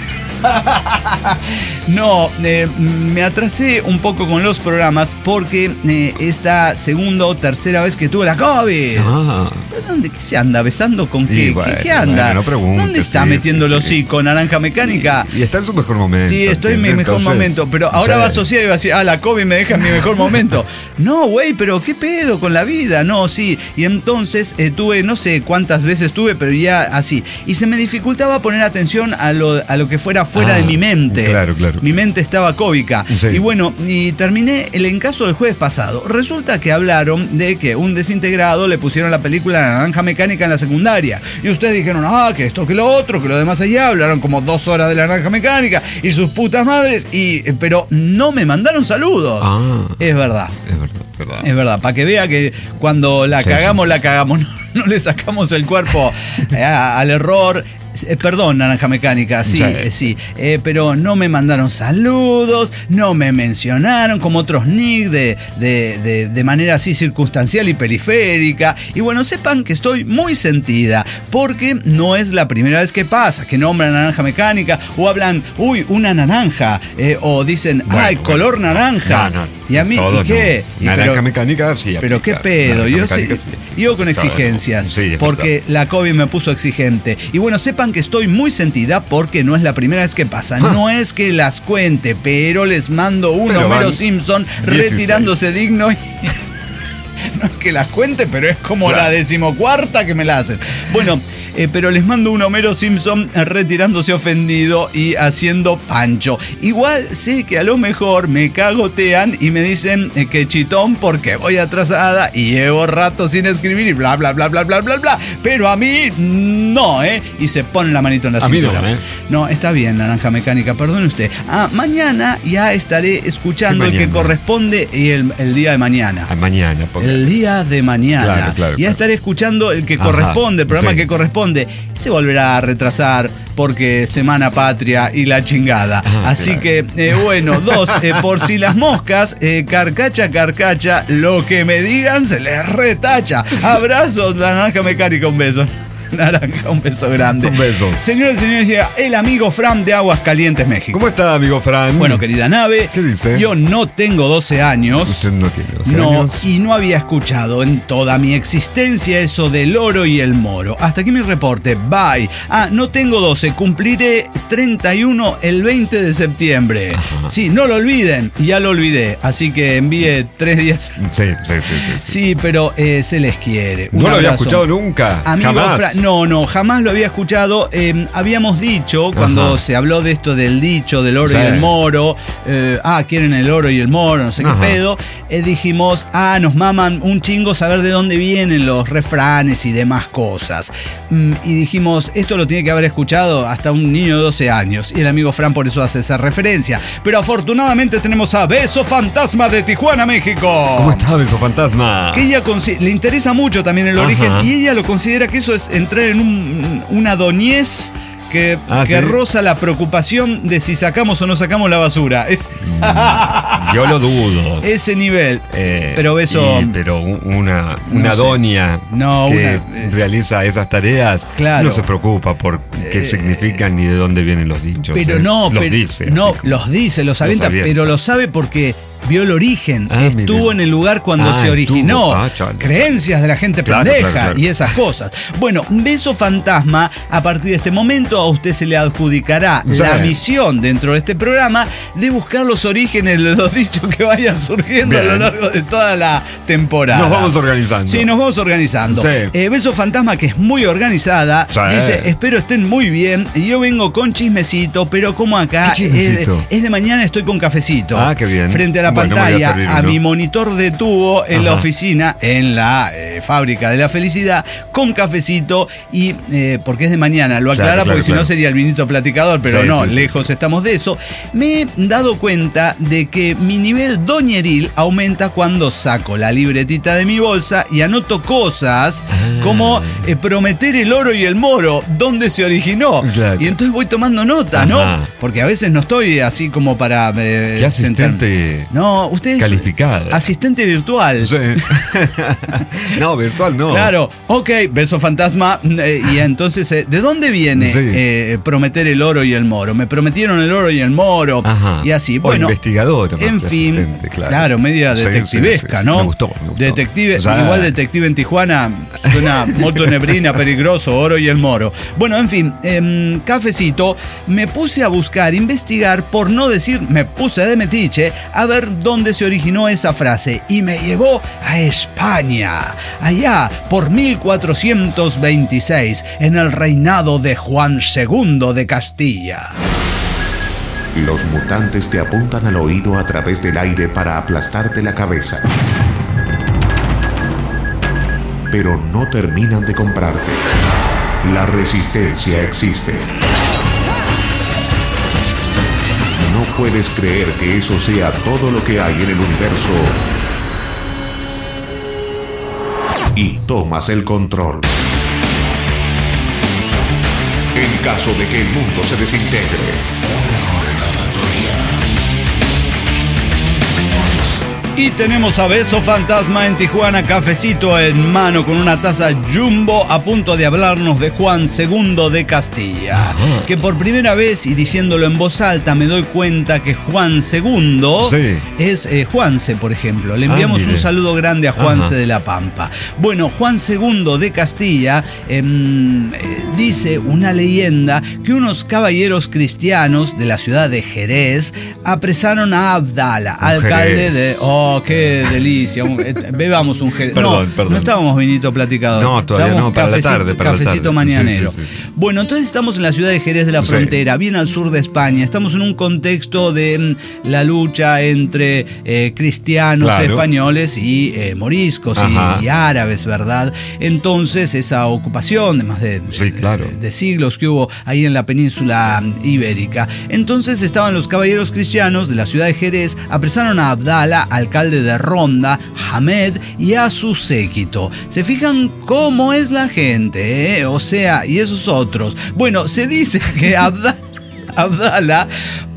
No, eh, me atrasé un poco con los programas porque eh, esta segunda o tercera vez que tuve la COVID. Ah, ¿Dónde qué se anda besando con qué? Y ¿Qué- bueno, ¿Qué, anda? bueno, no pregunte, ¿Dónde está sí, metiendo sí, el sí. hocico, naranja mecánica? y está en su mejor momento. Sí, estoy en mi ¿entiendes? mejor Entonces, momento, pero ahora sí. va a asociar y va a decir, ah, la COVID me deja en mi mejor momento. No, güey, pero ¿qué pedo con la vida? No, sí. Y entonces eh, tuve, no sé cuántas veces tuve, pero ya así. Y se me dificultaba poner atención a lo, a lo que fuera fuera Ah, de mi mente. claro, claro. Mi mente estaba cóbica. Sí. Y bueno, y terminé el encaso del jueves pasado. Resulta que hablaron de que un desintegrado le pusieron la película La Naranja Mecánica en la secundaria. Y ustedes dijeron, ah, que esto, que lo otro, que lo demás allá. Hablaron como dos horas de La Naranja Mecánica y sus putas madres. Y, pero no me mandaron saludos. Ah. Es verdad. Es verdad, verdad. Es verdad, para que vea que cuando la Sí, cagamos, sí, sí, la sí. cagamos, no, no le sacamos el cuerpo eh, a- al error. Eh, Perdón, Naranja Mecánica, sí, Sí. eh, sí. Eh, pero no me mandaron saludos, no me mencionaron como otros nick de, de, de, de manera así circunstancial y periférica. Y bueno, sepan que estoy muy sentida, porque no es la primera vez que pasa, que nombran Naranja Mecánica, o hablan, uy, una naranja, eh, o dicen, Bueno, ay, bueno, color naranja. No, no, y a mí, todo ¿y qué? no. Y Naranja pero- Mecánica sí. pero qué aplica. pedo, Naranja yo, Mecánica sí- sí. yo con Todo, exigencias, sí, es porque verdad. la COVID me puso exigente. Y bueno, sepan que estoy muy sentida porque no es la primera vez que pasa. Ah. No es que las cuente, pero les mando un Pero Homero van Simpson dieciséis. retirándose digno. Y no es que las cuente, pero es como Claro. la decimocuarta que me la hacen. Bueno, eh, pero les mando un Homero Simpson retirándose ofendido y haciendo pancho. Igual sé que a lo mejor me cagotean y me dicen eh, que chitón porque voy atrasada y llevo rato sin escribir y bla, bla, bla, bla, bla, bla, bla. Pero a mí no, ¿eh? Y se ponen la manito en la A mí no, cintura. ¿eh? No, está bien, Naranja Mecánica, perdone usted. Ah, mañana ya estaré escuchando ¿Qué el que mañana? corresponde y el, el día de mañana. A mañana, porque El día de mañana. Claro, claro, ya claro. estaré escuchando el que Ajá, corresponde, el programa sí. que corresponde. Se volverá a retrasar porque Semana Patria y la chingada. Ah, Así claro. que, eh, bueno, dos, eh, por si las moscas, eh, carcacha, carcacha, lo que me digan se les retacha. Abrazos, la Naranja Mecánica, un beso. Naranja, un beso grande. Un beso. Señores y señores, llega el amigo Fran de Aguascalientes, México. ¿Cómo está, amigo Fran? Bueno, querida nave, ¿qué dice? Yo no tengo doce años. Usted no tiene doce no, años. Y no había escuchado en toda mi existencia eso del oro y el moro. Hasta aquí mi reporte. Bye. Ah, no tengo doce. Cumpliré treinta y uno el veinte de septiembre. Ajá. Sí, no lo olviden. Ya lo olvidé. Así que envíe tres días. Sí, sí, sí. Sí, sí. sí pero eh, se les quiere. Un no lo había abrazo. escuchado nunca. Amigo jamás. Fra- no, no, jamás lo había escuchado. Eh, habíamos dicho, cuando Ajá. se habló de esto del dicho, del oro sí. y el moro, eh, ah, quieren el oro y el moro, no sé Ajá. qué pedo, eh, dijimos, ah, nos maman un chingo saber de dónde vienen los refranes y demás cosas. Mm, y dijimos, esto lo tiene que haber escuchado hasta un niño de doce años. Y el amigo Fran por eso hace esa referencia. Pero afortunadamente tenemos a Beso Fantasma de Tijuana, México. ¿Cómo está, Beso Fantasma? Que ella consi- le interesa mucho también el Ajá. origen y ella lo considera que eso es entrar en un, una doñez que, ah, que ¿sí? roza la preocupación de si sacamos o no sacamos la basura. Es... Yo lo dudo. Ese nivel. Eh, pero Beso. Y, pero una, una no doña no, que una, eh, realiza esas tareas claro. no se preocupa por qué eh, significan ni de dónde vienen los dichos. Pero eh. no, los pero, dice. No, los dice, los avienta, los pero lo sabe porque vio el origen, ah, estuvo miren. en el lugar cuando ah, se originó, ah, chale, creencias chale. de la gente claro, pendeja claro, claro. y esas cosas. Bueno, Beso Fantasma, a partir de este momento a usted se le adjudicará sí. la misión dentro de este programa de buscar los orígenes de los dichos que vayan surgiendo Bien. a lo largo de toda la temporada. Nos vamos organizando. Sí, nos vamos organizando. Sí. Eh, Beso Fantasma, que es muy organizada, sí. dice, espero estén muy bien, y yo vengo con chismecito, pero como acá ¿Qué chismecito? Es, es de mañana, estoy con cafecito. Ah, qué bien. Frente a la bueno, pantalla, a, a ¿no? mi monitor de tubo en Ajá. la oficina, en la eh, fábrica de la felicidad, con cafecito y eh, porque es de mañana, lo aclara claro, claro, porque claro. si no sería el vinito platicador, pero sí, no, sí, lejos sí. estamos de eso. Me he dado cuenta de que mi nivel doñeril aumenta cuando saco la libretita de mi bolsa y anoto cosas ah. como eh, prometer el oro y el moro, dónde se originó. Claro. Y entonces voy tomando nota, Ajá. ¿no? Porque a veces no estoy así como para... Eh, ¿Qué asistente? No, usted es calificada. Asistente virtual. Sí. No, virtual no. Claro, ok, Beso Fantasma. Eh, y entonces, eh, ¿de dónde viene sí. eh, prometer el oro y el moro? Me prometieron el oro y el moro. Ajá. Y así, o bueno. investigadora. En fin, claro. claro, media detectivesca, sí, sí, sí, sí. ¿no? Me gustó, me gustó. Detective, o sea, igual detective en Tijuana, suena moto nebrina, peligroso, oro y el moro. Bueno, en fin, eh, cafecito, me puse a buscar, investigar, por no decir, me puse de metiche, a ver dónde se originó esa frase y me llevó a España, allá por mil cuatrocientos veintiséis, en el reinado de Juan segundo de Castilla. Los mutantes te apuntan al oído a través del aire para aplastarte la cabeza, pero no terminan de comprarte. La resistencia existe. No puedes creer que eso sea todo lo que hay en el universo y tomas el control. En caso de que el mundo se desintegre, y tenemos a Beso Fantasma en Tijuana, cafecito en mano con una taza jumbo, a punto de hablarnos de Juan segundo de Castilla. Ajá. Que por primera vez, y diciéndolo en voz alta, me doy cuenta que Juan segundo sí. es eh, Juanse, por ejemplo. Le enviamos ah, un saludo grande a Juanse Ajá. de la Pampa. Bueno, Juan segundo de Castilla eh, eh, dice una leyenda que unos caballeros cristianos de la ciudad de Jerez apresaron a Abdala, alcalde Jerez. de... Oh, qué delicia. Un, bebamos un Jerez. Perdón, no, perdón. no estábamos vinito platicador. No, todavía estábamos no, para cafecito, la tarde. Para cafecito la tarde. mañanero. Sí, sí, sí, sí. Bueno, entonces estamos en la ciudad de Jerez de la Frontera, sí. bien al sur de España. Estamos en un contexto de mm, la lucha entre eh, cristianos claro. españoles y eh, moriscos y, y árabes, ¿verdad? Entonces, esa ocupación de más de, sí, claro. de, de siglos que hubo ahí en la península ibérica. Entonces estaban los caballeros cristianos de la ciudad de Jerez, apresaron a Abdala, alcalde de Ronda, Hamed y a su séquito. ¿Se fijan cómo es la gente? ¿eh? O sea, y esos otros. Bueno, se dice que Abdala, Abdala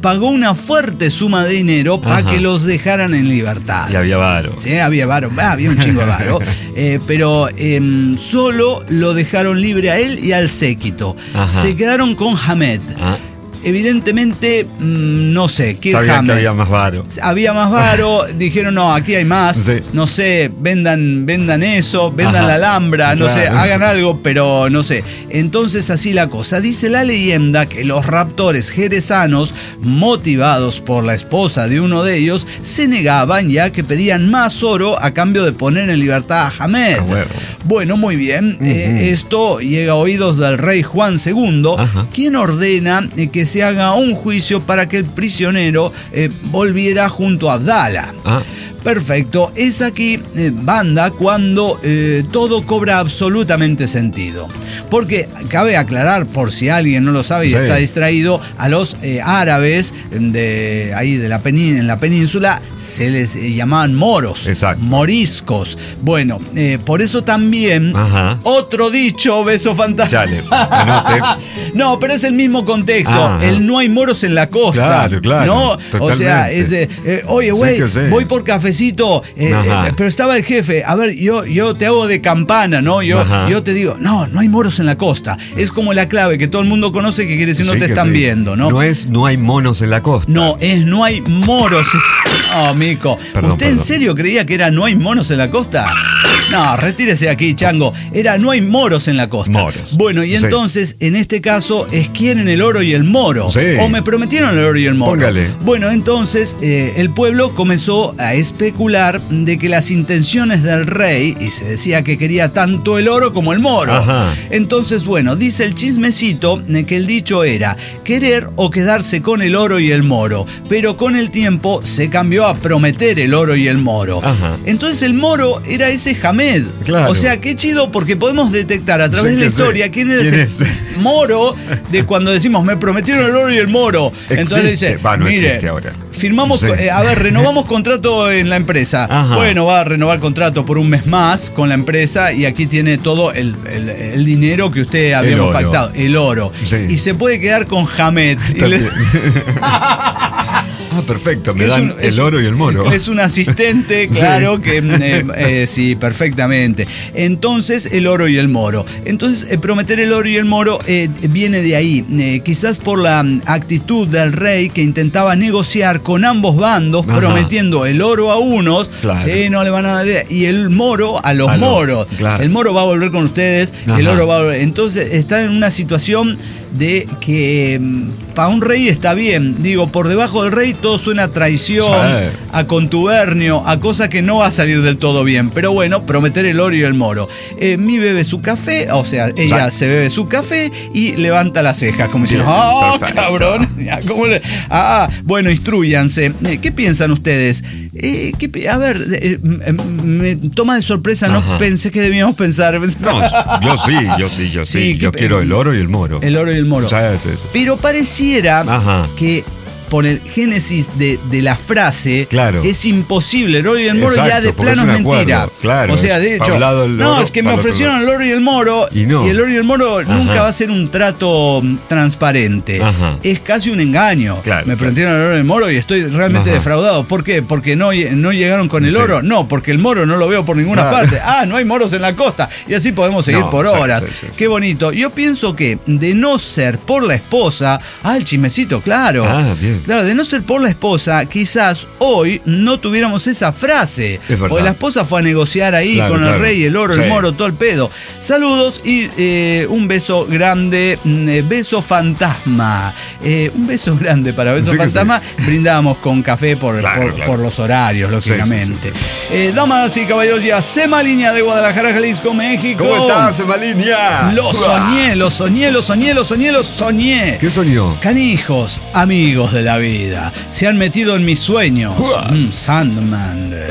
pagó una fuerte suma de dinero para que los dejaran en libertad. Y había varo. Sí, había varo, ah, había un chingo de varo. eh, pero eh, solo lo dejaron libre a él y al séquito. Ajá. Se quedaron con Hamed. Ah. Evidentemente, mmm, no sé, ¿qué sabían que había más varo. Había más varo, dijeron, no, aquí hay más, sí. no sé, vendan, vendan eso, vendan Ajá, la Alhambra, no claro. sé, hagan algo, pero no sé. Entonces así la cosa. Dice la leyenda que los raptores jerezanos, motivados por la esposa de uno de ellos, se negaban ya que pedían más oro a cambio de poner en libertad a Hamed. Ah, bueno. bueno, muy bien, uh-huh. eh, esto llega a oídos del rey Juan segundo, Ajá. quien ordena eh, que se haga un juicio para que el prisionero eh, volviera junto a Abdala. Ah. Perfecto, es aquí, eh, banda, cuando eh, todo cobra absolutamente sentido. Porque cabe aclarar, por si alguien no lo sabe y sí. está distraído, a los eh, árabes de ahí de la penín, en la península se les eh, llamaban moros, Exacto. moriscos. Bueno, eh, por eso también Ajá. otro dicho, beso fantasma. Chale, no, pero es el mismo contexto. Ajá. El no hay moros en la costa. Claro, claro. ¿no? O sea, es de, eh, oye, güey, sí voy por café. Eh, eh, pero estaba el jefe, a ver, yo, yo te hago de campana, ¿no? Yo, yo te digo, no, no hay moros en la costa. Es como la clave que todo el mundo conoce que quiere decir no sí, te están sí. viendo, ¿no? No es no hay monos en la costa. No, es no hay moros. Oh, mico. Perdón, ¿Usted perdón. en serio creía que era no hay monos en la costa? No, retírese aquí, chango. Era no hay moros en la costa. Moros. Bueno, y entonces, sí. en este caso, es quieren el oro y el moro. Sí. O me prometieron el oro y el moro. Póngale. Bueno, entonces, eh, el pueblo comenzó a especular de que las intenciones del rey, y se decía que quería tanto el oro como el moro. Ajá. Entonces, bueno, dice el chismecito que el dicho era querer o quedarse con el oro y el moro, pero con el tiempo se cambió a prometer el oro y el moro. Ajá. Entonces el moro era ese Hamed. Claro. O sea, qué chido porque podemos detectar a través sí, de la historia sé. quién era ¿Quién ese es? moro de cuando decimos me prometieron el oro y el moro. Existe. Entonces dice, Va, no mire, existe ahora. Firmamos, sí. eh, a ver, renovamos contrato en la empresa. Ajá. Bueno, va a renovar contrato por un mes más con la empresa y aquí tiene todo el, el, el dinero que usted habíamos pactado, el oro. Sí. Y se puede quedar con Hamed. Le... Ah, perfecto, me dan un, el oro un, y el moro. Es un asistente, claro, sí. que eh, eh, sí, perfectamente. Entonces, el oro y el moro. Entonces, eh, prometer el oro y el moro eh, viene de ahí. Eh, quizás por la actitud del rey que intentaba negociar con ambos bandos, Ajá. prometiendo el oro a unos, claro. sí, no le van a dar, y el moro a los a moros. Lo, claro. El moro va a volver con ustedes, Ajá. el oro va a volver. Entonces, está en una situación de que para un rey está bien, digo, por debajo del rey todo suena a traición, sí. a contubernio, a cosa que no va a salir del todo bien, pero bueno, prometer el oro y el moro. Eh, mi bebe su café, o sea, ella sí. se bebe su café y levanta las cejas, como diciendo, ¡ah, oh, cabrón! ¿Cómo le... Ah, bueno, instruyanse. Eh, ¿Qué piensan ustedes? Eh, ¿qué... A ver, eh, me toma de sorpresa, Ajá. no pensé que debíamos pensar. No, yo sí, yo sí, yo sí, sí yo quiero el oro y el moro. El oro y el moro. O sea, es eso. Pero pareciera Ajá. que por el génesis de, de la frase claro. es imposible. El oro y el moro Exacto, ya de plano es mentira. Claro, o sea, de hecho, no, oro, es que me ofrecieron el oro y el moro y, no. y el oro y el moro Ajá. nunca va a ser un trato transparente. Ajá. Es casi un engaño. Claro, me prometieron claro. el oro y el moro y estoy realmente Ajá. defraudado. ¿Por qué? Porque no, no llegaron con el sí. oro. No, porque el moro no lo veo por ninguna claro. parte. Ah, no hay moros en la costa. Y así podemos seguir no, por sí, horas. Sí, sí, sí. Qué bonito. Yo pienso que de no ser por la esposa, ah, el chismecito, claro. Ah, bien. Claro, de no ser por la esposa, quizás hoy no tuviéramos esa frase. Porque la esposa fue a negociar ahí claro, con el claro. rey, el oro, sí. el moro, todo el pedo. Saludos y eh, un beso grande, eh, beso fantasma. Eh, un beso grande para beso sí fantasma. Sí. Brindábamos con café por, claro, por, claro. por los horarios, lógicamente. Sí, sí, sí, sí. Eh, damas y caballeros, ya Semalinia de Guadalajara, Jalisco, México. ¿Cómo estás, Semalinia? Lo soñé, lo soñé, lo soñé, lo soñé, lo soñé. ¿Qué soñó? Canijos, amigos de la vida. Se han metido en mis sueños. Mm, Sandman.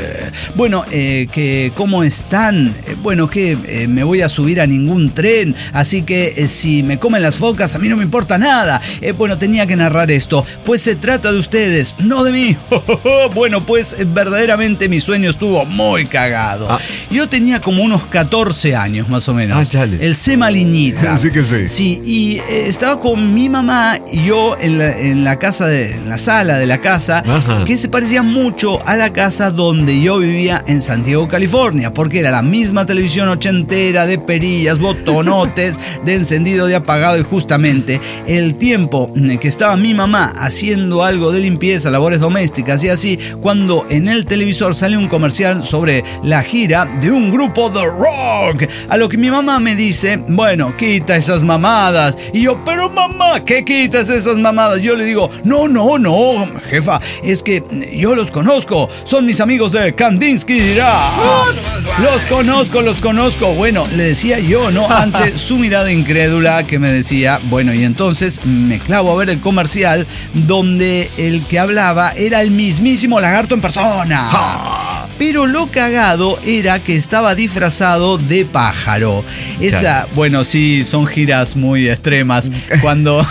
Bueno, eh, que ¿cómo están? Eh, bueno, que eh, me voy a subir a ningún tren, así que eh, si me comen las focas, a mí no me importa nada. Eh, bueno, tenía que narrar esto. Pues se trata de ustedes, no de mí. Bueno, pues verdaderamente mi sueño estuvo muy cagado. Ah. Yo tenía como unos catorce años más o menos. Ah, chale. El Semaliñita. Sí que sí. Sí, y eh, estaba con mi mamá y yo en la, en la casa, de, en la sala de la casa, Ajá. que se parecía mucho a la casa donde yo vivía en Santiago, California, porque era la misma televisión ochentera de perillas, botonotes, de encendido, de apagado, y justamente el tiempo que estaba mi mamá haciendo algo de limpieza, labores domésticas y así, cuando en el televisor sale un comercial sobre la gira de un grupo de rock, a lo que mi mamá me dice, bueno, quita esas mamadas, y yo, pero mamá, ¿qué quitas esas mamadas? Yo le digo, no, no, no, jefa, es que yo los conozco, son mis amigos de Kandinsky dirá, los conozco, los conozco. Bueno, le decía yo, ¿no? Ante su mirada incrédula que me decía, bueno, y entonces me clavo a ver el comercial donde el que hablaba era el mismísimo Lagarto en persona. Pero lo cagado era que estaba disfrazado de pájaro. Esa, claro. Bueno, sí, son giras muy extremas. Cuando...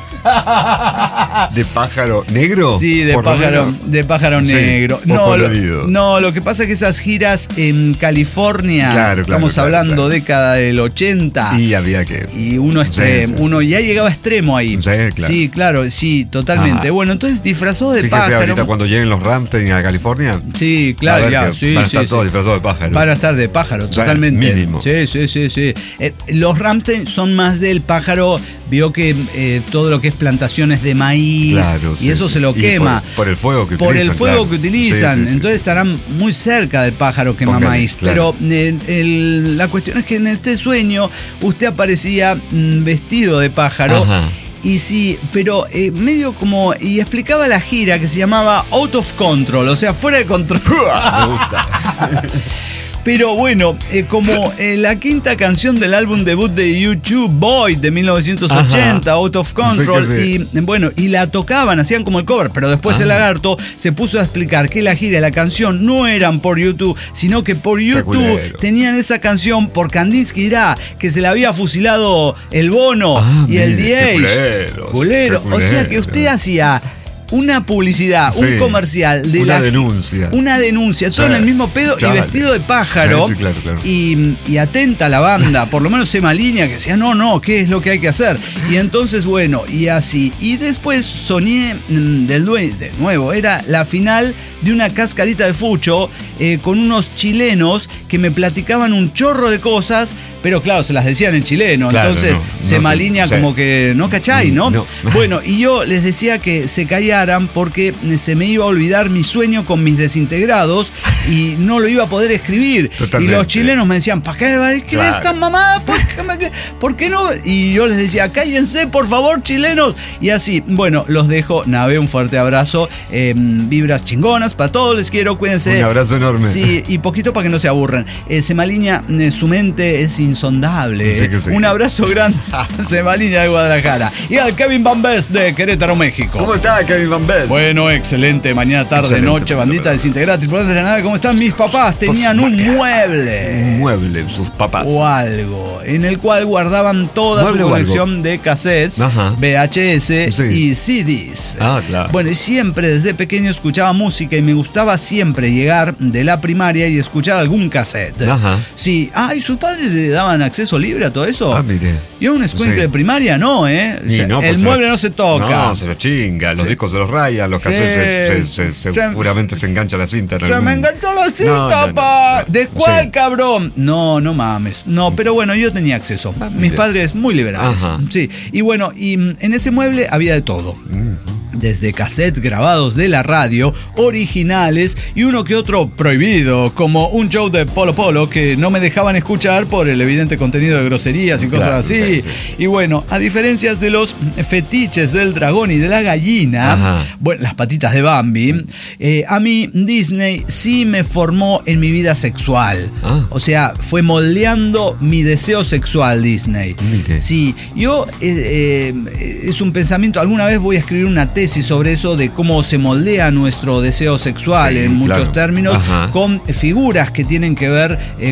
¿De pájaro negro? Sí, de pájaro, de pájaro sí, negro. No lo, no, lo que pasa es que esas giras en California, claro, claro, estamos claro, hablando claro. década del ochenta. Y había que... Y uno, extremo, sí, sí, uno ya llegaba a extremo ahí. Sí, claro, sí, claro, sí, totalmente. Ah. Bueno, entonces disfrazó de Fíjese pájaro. ahorita cuando lleguen los Rammstein a California. Sí, claro, ya. Sí, van a sí, estar sí, todos sí. disfrazados de pájaro. Van a estar de pájaro, o sea, totalmente. Mínimo. Sí, sí, sí, sí. Eh, los Rammstein son más del pájaro. Vio que eh, todo lo que es plantaciones de maíz, claro, y sí, eso sí. se lo y quema. Por, por el fuego que por utilizan. Por el fuego claro. que utilizan. Sí, sí, sí, Entonces sí. estarán muy cerca del pájaro quema Póngale, maíz. claro. Pero el, el, la cuestión es que en este sueño usted aparecía mmm, vestido de pájaro. Ajá. Y sí, pero eh, medio como... Y explicaba la gira que se llamaba Out of Control, o sea, fuera de control. Me gusta. Pero bueno, eh, como eh, la quinta canción del álbum debut de U dos, Boy, de mil novecientos ochenta, Ajá. Out of Control, sí sí. y bueno, y la tocaban, hacían como el cover, pero después Ajá. el Lagarto se puso a explicar que la gira y la canción no eran por U dos, sino que por U dos tenían esa canción por Kandinsky dirá, que se le había fusilado el Bono ah, y mire, el D H. Culero, culero. O sea que usted hacía... una publicidad, sí, un comercial de una la, denuncia una denuncia, todo sí, en el mismo pedo chale. Y vestido de pájaro sí, sí, claro, claro. Y, y atenta a la banda, por lo menos Semaliña que decía no, no, ¿qué es lo que hay que hacer? Y entonces bueno, y así, y después soñé del de nuevo, era la final de una cascarita de fucho eh, con unos chilenos que me platicaban un chorro de cosas, pero claro, se las decían en chileno, claro, entonces no, no Semaliña sé, como sí. que no cachai, ¿no? no. Bueno, y yo les decía que se caía porque se me iba a olvidar mi sueño con mis desintegrados y no lo iba a poder escribir. Totalmente. Y los chilenos me decían, ¿para qué escribir claro. esta mamada? ¿Por qué, ¿Por qué no? Y yo les decía, cállense, por favor, chilenos. Y así, bueno, los dejo. Nave, un fuerte abrazo. Eh, vibras chingonas para todos, les quiero, cuídense. Un abrazo enorme. Sí, y poquito para que no se aburran. Eh, Semaliña, eh, su mente es insondable. Sí que sí. Un abrazo grande a Semaliña de Guadalajara. Y al Kevin Van Best de Querétaro, México. ¿Cómo está, Kevin Van Best? Bueno, excelente. Mañana, tarde, excelente, noche, bandita desintegrada, tripulantes de la nave. ¿Cómo están mis papás? Tenían un mueble. Un mueble, sus papás. O algo. En el cual guardaban toda su colección de cassettes, Ajá. V H S sí. y C Ds. Ah, claro. Bueno, y siempre desde pequeño escuchaba música y me gustaba siempre llegar de la primaria y escuchar algún cassette. Ajá. Sí. Ah, ¿y sus padres le daban acceso libre a todo eso? Ah, mire. Yo en un escuincle sí. de primaria no, ¿eh? O sea, no, el mueble lo, no se toca. No, se lo chinga, los sí. discos se los raya, los cassettes sí. se, se, se, se, seguramente se, se engancha la cinta. Se algún... me enganchó la cinta, no, no, no, pa. No, ¿De cuál, sí. cabrón? No, no mames. No, pero bueno, yo tenía acceso. Ah, mis padres muy liberales. Ajá. Sí. Y bueno, y en ese mueble había de todo. Uh-huh. Desde cassettes grabados de la radio, originales y uno que otro prohibido, como un show de Polo Polo que no me dejaban escuchar por el evidente contenido de groserías y cosas claro, así. Sí, sí, sí. Y bueno, a diferencia de los fetiches del dragón y de la gallina, Ajá. bueno, las patitas de Bambi, eh, a mí Disney sí me formó en mi vida sexual. Ah. O sea, fue moldeando mi deseo sexual Disney. Mire. Sí, yo eh, eh, es un pensamiento, alguna vez voy a escribir una tesis tesis sobre eso de cómo se moldea nuestro deseo sexual Sí, en muchos claro. términos, Ajá. con figuras que tienen que ver eh,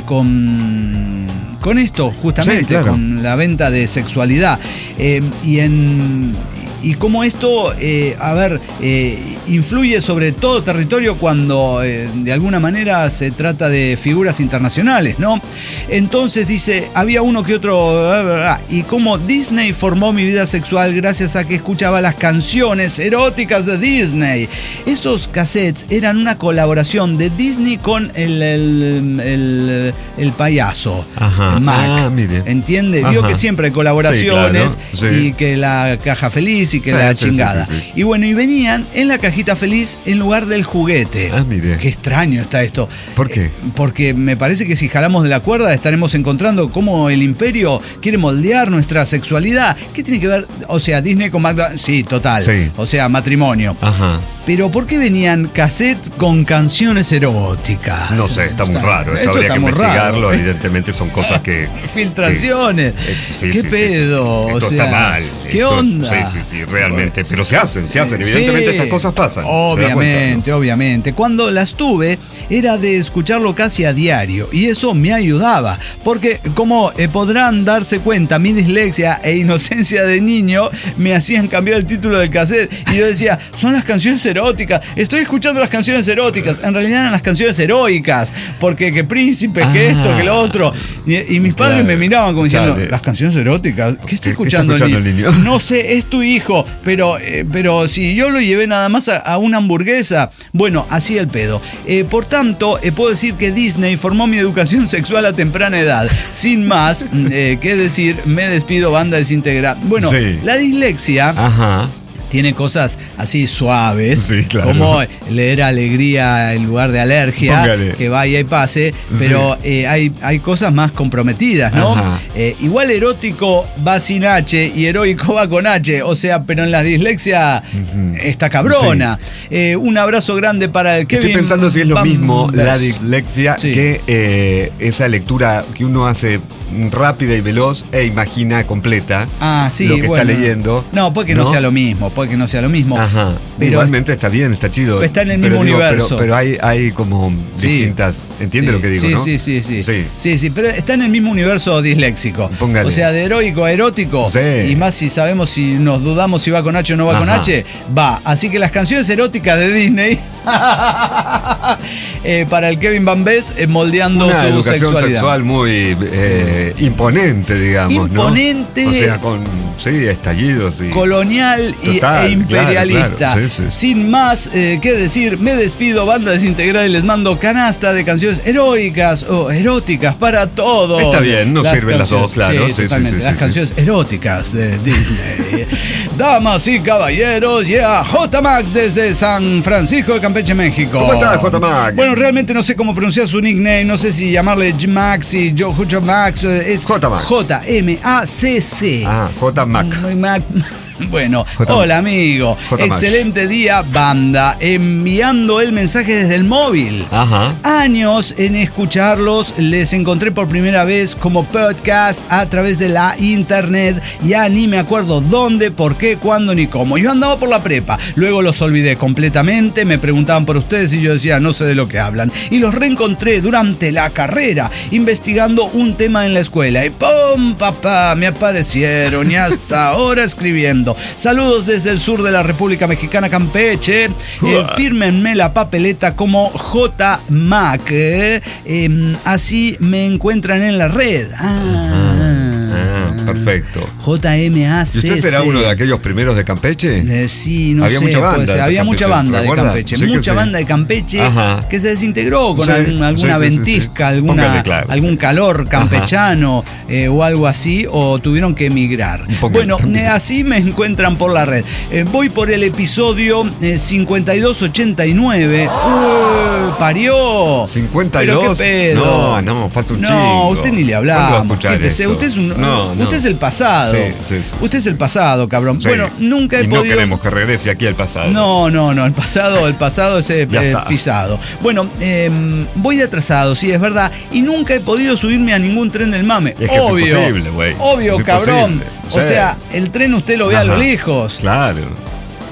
con, con esto, justamente, Sí, claro. con la venta de sexualidad. Eh, y en... Y cómo esto, eh, a ver, eh, influye sobre todo territorio cuando eh, de alguna manera se trata de figuras internacionales, ¿no? Entonces dice, había uno que otro, y cómo Disney formó mi vida sexual gracias a que escuchaba las canciones eróticas de Disney. Esos cassettes eran una colaboración de Disney con el, el, el, el payaso, Ajá. Mac. Ah, mire. ¿Entiende? Ajá. Vio que siempre hay colaboraciones Sí, claro. Sí. y que la caja feliz y que Sí, la sí, chingada. sí, sí, sí. Y bueno, y venían en la cajita feliz en lugar del juguete. Ah, mire. Qué extraño está esto. ¿Por qué? Eh, porque me parece que si jalamos de la cuerda estaremos encontrando cómo el imperio quiere moldear nuestra sexualidad. ¿Qué tiene que ver? O sea, Disney con McDonald's. Sí, total. Sí. O sea, matrimonio. Ajá. Pero ¿por qué venían cassettes con canciones eróticas? No sé, está muy raro. Esto, esto habría está que muy investigarlo. raro. Evidentemente son cosas que... Filtraciones. que- eh, sí, ¿Qué sí, sí, pedo? sí, sí. Esto O está sea, mal. ¿Qué Esto- onda? Sí, sí, sí, realmente. Pero se hacen, se hacen. Sí. Evidentemente estas cosas pasan. ¿se da cuenta? Obviamente, obviamente. Cuando las tuve era de escucharlo casi a diario y eso me ayudaba. Porque como eh, podrán darse cuenta, mi dislexia e inocencia de niño me hacían cambiar el título del cassette. Y yo decía, son las canciones eróticas. Estoy escuchando las canciones eróticas. En realidad eran las canciones heroicas. Porque que príncipe, que Ah. esto, que lo otro. Y, y mis padres Claro. me miraban como diciendo, Dale. las canciones eróticas. ¿Qué está ¿Qué- qué está escuchando, escuchando el niño? No sé, es tu hijo, pero, eh, pero si yo lo llevé nada más a, a una hamburguesa, bueno, así el pedo. Eh, por tanto, eh, puedo decir que Disney formó mi educación sexual a temprana edad. Sin más eh, que decir, me despido, banda desintegrada. Bueno, Sí. la dislexia Ajá. tiene cosas así suaves, Sí, claro. como leer alegría en lugar de alergia, Póngale. que vaya y pase, pero eh, hay, hay cosas más comprometidas, ¿no? Ajá. Eh, igual erótico va sin H y heroico va con H, o sea, pero en la dislexia está cabrona. Eh, un abrazo grande para el Kevin. Estoy pensando si es lo Bambers. mismo la dislexia Sí. que eh, esa lectura que uno hace rápida y veloz e imagina completa Ah, sí, lo que bueno. está leyendo. No, puede que no, sea lo mismo, puede que no sea lo mismo. Ajá. Pero Igualmente está bien, está chido. está en el Pero mismo digo, universo. Pero, pero hay, hay como Sí. distintas. ¿Entiende Sí, lo que digo, sí, no? Sí, sí, sí, Sí. sí. Sí, pero está en el mismo universo disléxico. Póngale. O sea, de heroico a erótico. Sí. Y más si sabemos si nos dudamos si va con H o no va con Ajá. H, va. Así que las canciones eróticas de Disney eh, para el Kevin Bambés eh, moldeando Una su educación sexualidad. sexual muy eh, imponente, digamos, ¿no? Imponente. O sea, con sí, estallidos y. Colonial y, Total, e imperialista. claro, claro. Sí, sí, sí. Sin más eh, que decir, me despido, banda desintegrada, y les mando canasta de canciones heroicas o eróticas para todos. Está bien, nos sirven las dos, claro. Sí, Sí, sí, totalmente, sí, las sí, canciones eróticas de Disney. Damas y caballeros, ya J. Mac desde San Francisco de Campeche, México. ¿Cómo estás, J. Mac? Bueno, realmente no sé cómo pronunciar su nickname, no sé si llamarle J-Max y Joe J. Max. Es J. Max. J M A C C. Ah, J. Mac. Muy Mac. Bueno, J. hola amigo, J. Max. excelente día, banda, enviando el mensaje desde el móvil. Ajá. Años en escucharlos, les encontré por primera vez como podcast a través de la internet, ya ni me acuerdo dónde, por qué, cuándo ni cómo. Yo andaba por la prepa, luego los olvidé completamente, me preguntaban por ustedes y yo decía no sé de lo que hablan. Y los reencontré durante la carrera, investigando un tema en la escuela y ¡pum! Papá, me aparecieron y hasta ahora escribiendo. Saludos desde el sur de la República Mexicana, Campeche. Eh, fírmenme la papeleta como J. Mac. eh. Eh, así me encuentran en la red. Ah, Ah, perfecto. J M A C ¿Y C. usted será uno de aquellos primeros de Campeche? Eh, sí, no Había sé. mucha banda puede ser. de Había mucha Campeche, banda ¿te de acuerdas? Campeche. Sí que mucha sí. banda de Campeche Ajá. que se desintegró con Sí, algún- alguna sí, sí, sí, sí. ventisca, alguna, Póngale claro, algún sí. calor campechano eh, o algo así, o tuvieron que emigrar. Póngale Bueno, también. eh, así me encuentran por la red. Eh, voy por el episodio eh, cincuenta y dos ochenta y nueve. ¡Uy, parió! ¿cincuenta y ¿Pero dos? qué pedo? No, no, falta un No, chingo. usted ni le ¿Cuándo va a hablamos. escuchar Quédese, esto? usted es un, No, no. usted es el pasado. Sí, sí, sí. Usted es el pasado, cabrón. Sí. Bueno, nunca he y podido. no queremos que regrese aquí al pasado. No, no, no, el pasado, el pasado es eh, Ya eh, está. pisado. Bueno, eh, voy de atrasado, sí, es verdad, y nunca he podido subirme a ningún tren del mame. Es que es Obvio, imposible, güey. obvio, Es cabrón. imposible. O Sí. sea, el tren usted lo ve a Ajá. lo lejos. Claro.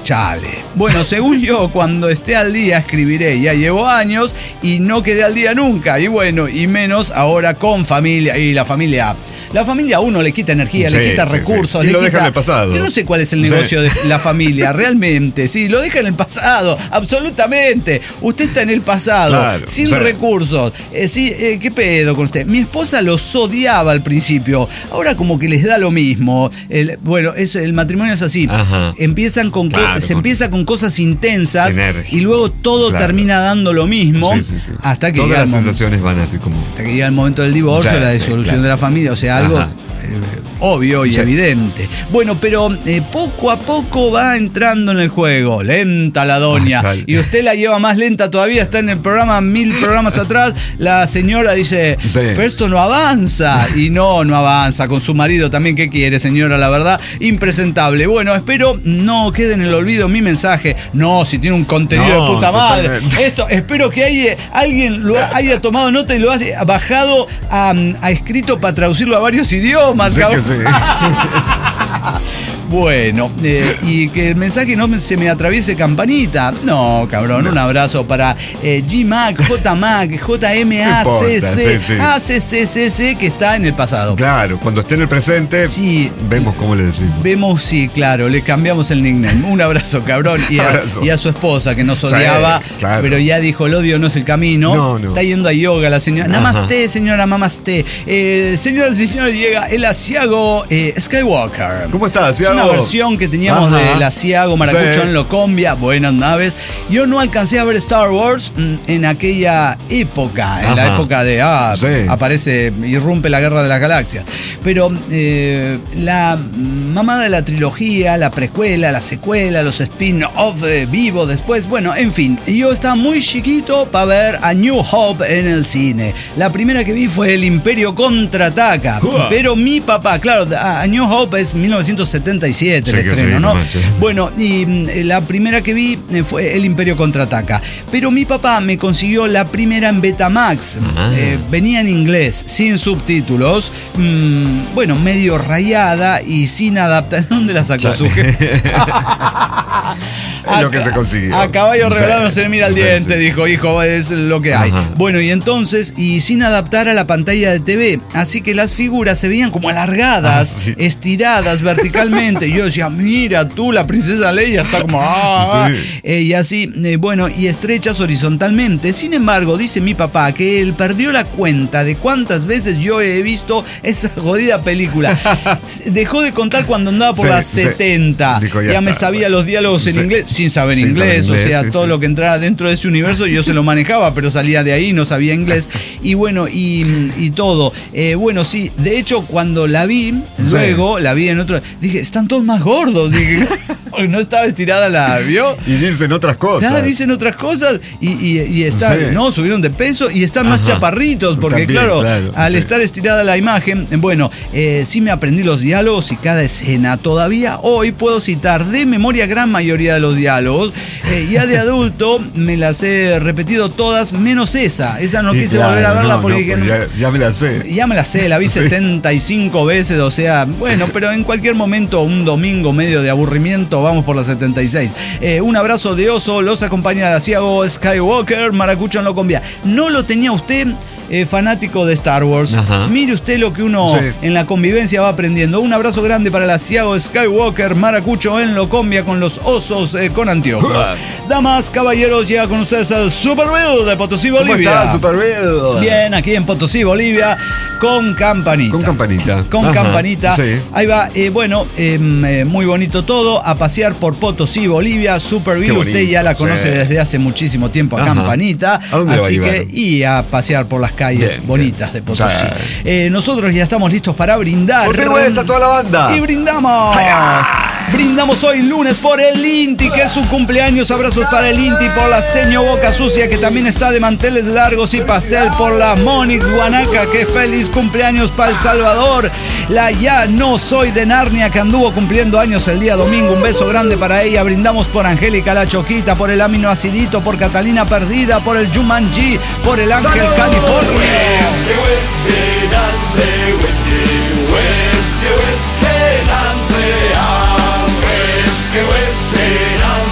Chale. Bueno, según yo, cuando esté al día escribiré. Ya llevo años y no quedé al día nunca. Y bueno, y menos ahora con familia. Y la familia... La familia a uno le quita energía, sí, le quita sí, recursos. Sí. Y le lo quita... deja en el pasado. Yo no sé cuál es el negocio sí. de la familia, realmente. Sí, lo deja en el pasado, absolutamente. Usted está en el pasado, claro, sin sí. recursos. Eh, sí, eh, ¿qué pedo con usted? Mi esposa los odiaba al principio. Ahora como que les da lo mismo. El, bueno, es, el matrimonio es así. Ajá. Empiezan con claro, se con... empieza con cosas intensas Energía. Y luego todo claro. termina dando lo mismo. Sí, sí, sí. Hasta que todas las momento, sensaciones van así como... Hasta que llega el momento del divorcio, sí, la disolución sí, claro. de la familia. O sea, algo... Ajá. obvio y sí. evidente. Bueno, pero eh, poco a poco va entrando en el juego. Lenta la doña. Ay, y usted la lleva más lenta todavía. Está en el programa, mil programas atrás. La señora dice, sí. pero esto no avanza. Y no, no avanza. Con su marido también. ¿Qué quiere, señora? La verdad, impresentable. Bueno, espero no quede en el olvido mi mensaje. No, si tiene un contenido no, de puta madre. Totalmente. Esto, espero que haya, alguien lo haya tomado nota y lo haya bajado a, a escrito para traducirlo a varios idiomas. Sí, que sí. Bueno, eh, y que el mensaje no se me atraviese campanita. No, cabrón, no. Un abrazo para eh, G-Mac, J-Mac, J M A C C, sí, sí. A C C C C, que está en el pasado. Claro, cuando esté en el presente, sí, vemos cómo le decimos. Vemos, sí, claro, le cambiamos el nickname. Un abrazo, cabrón. Y a, abrazo. Y a su esposa, que nos odiaba, sí, claro. pero ya dijo, el odio no es el camino. No, no. Está yendo a yoga la señora. Ajá. Namaste, señora, mamaste. Eh, señoras y señores, llega el asiago eh, Skywalker. ¿Cómo está, asiago? Una versión que teníamos Ajá. del asiago Maracucho sí. en Locombia, buenas naves. Yo no alcancé a ver Star Wars en aquella época, en Ajá. la época de ah, sí. aparece, irrumpe la Guerra de las Galaxias. Pero eh, la mamada de la trilogía, la precuela, la secuela, los spin-off eh, vivo después, bueno, en fin, yo estaba muy chiquito para ver a New Hope en el cine. La primera que vi fue El Imperio Contraataca, uh. pero mi papá, claro, a New Hope es mil novecientos setenta y siete el sí, estreno, sí, ¿no? Manches. Bueno, y la primera que vi fue El Imperio Contraataca. Pero mi papá me consiguió la primera en Betamax. Ah. Eh, venía en inglés, sin subtítulos. Mm, bueno, medio rayada y sin adaptación. ¿Dónde la sacó su jefe? Es lo que se consiguió. A caballo regalado no se le mira el diente, sí, sí. dijo, hijo, es lo que hay. Ajá. Bueno, y entonces, y sin adaptar a la pantalla de T V. Así que las figuras se veían como alargadas, ah, sí. estiradas verticalmente. Y yo decía, mira tú, la princesa Leia está como... Ah, sí. eh, y así, eh, bueno, y estrechas horizontalmente. Sin embargo, dice mi papá que él perdió la cuenta de cuántas veces yo he visto esa jodida película. Dejó de contar cuando andaba por sí, las sí. setenta. Dijo, ya ya me sabía bueno. los diálogos en sí. inglés, sin saber sin inglés. Saber inglés, o sea, sí, todo sí. lo que entrara dentro de ese universo yo se lo manejaba, pero salía de ahí, no sabía inglés. Y bueno, y, y todo. Eh, bueno, sí, de hecho, cuando la vi, sí. luego la vi en otro... Dije, están todos más gordos. Dije, no estaba estirada la... ¿vio? Y dicen otras cosas. Claro, dicen otras cosas y, y, y están, sí. ¿no? Subieron de peso y están Ajá. más chaparritos, porque También, claro, claro, al sí. estar estirada la imagen, bueno, eh, sí me aprendí los diálogos y cada escena. Todavía hoy puedo citar de memoria gran mayoría de los diálogos. Eh, ya de adulto me las he repetido todas, menos esa. Esa no sí, quise claro, volver a verla no, porque... No, pues ya, ya me la sé. Ya me la sé, la vi sí. setenta y cinco veces, o sea, bueno, pero en cualquier momento, un domingo medio de aburrimiento, vamos por la setenta y seis. Eh, un abrazo de oso, los acompaña de asiago Skywalker, Maracucho en Locombia. ¿No lo tenía usted? Eh, fanático de Star Wars. Ajá. Mire usted lo que uno sí. en la convivencia va aprendiendo. Un abrazo grande para el asiago Skywalker, Maracucho en Locombia con los osos eh, con anteojos. Uh. Damas, caballeros, llega con ustedes al Super Bill de Potosí, Bolivia. ¿Cómo está, Super Bill? Bien, aquí en Potosí, Bolivia, con campanita. Con campanita. Con Ajá. campanita. Sí. Ahí va, eh, bueno, eh, eh, muy bonito todo. A pasear por Potosí, Bolivia. Super Bill, usted ya la conoce sí. desde hace muchísimo tiempo a Ajá. campanita. ¿A dónde así va a que, y a pasear por las calles bien, bonitas bien. de Potosí. O sea, eh, nosotros ya estamos listos para brindar. Por si está toda la banda. Y brindamos. Brindamos hoy lunes por el Inti, que es su cumpleaños. Abrazos para el Inti, por la seño Boca Sucia, que también está de manteles largos y pastel, por la Mónica Guanaca, que feliz cumpleaños para El Salvador. La Ya No Soy de Narnia, que anduvo cumpliendo años el día domingo. Un beso grande para ella. Brindamos por Angélica La Chojita, por el Amino Acidito, por Catalina Perdida, por el Jumanji, por el Ángel ¡Salud! California. Whiskey, whiskey, dance, whiskey, whiskey, whiskey, dance, ah, whiskey, whiskey, dance.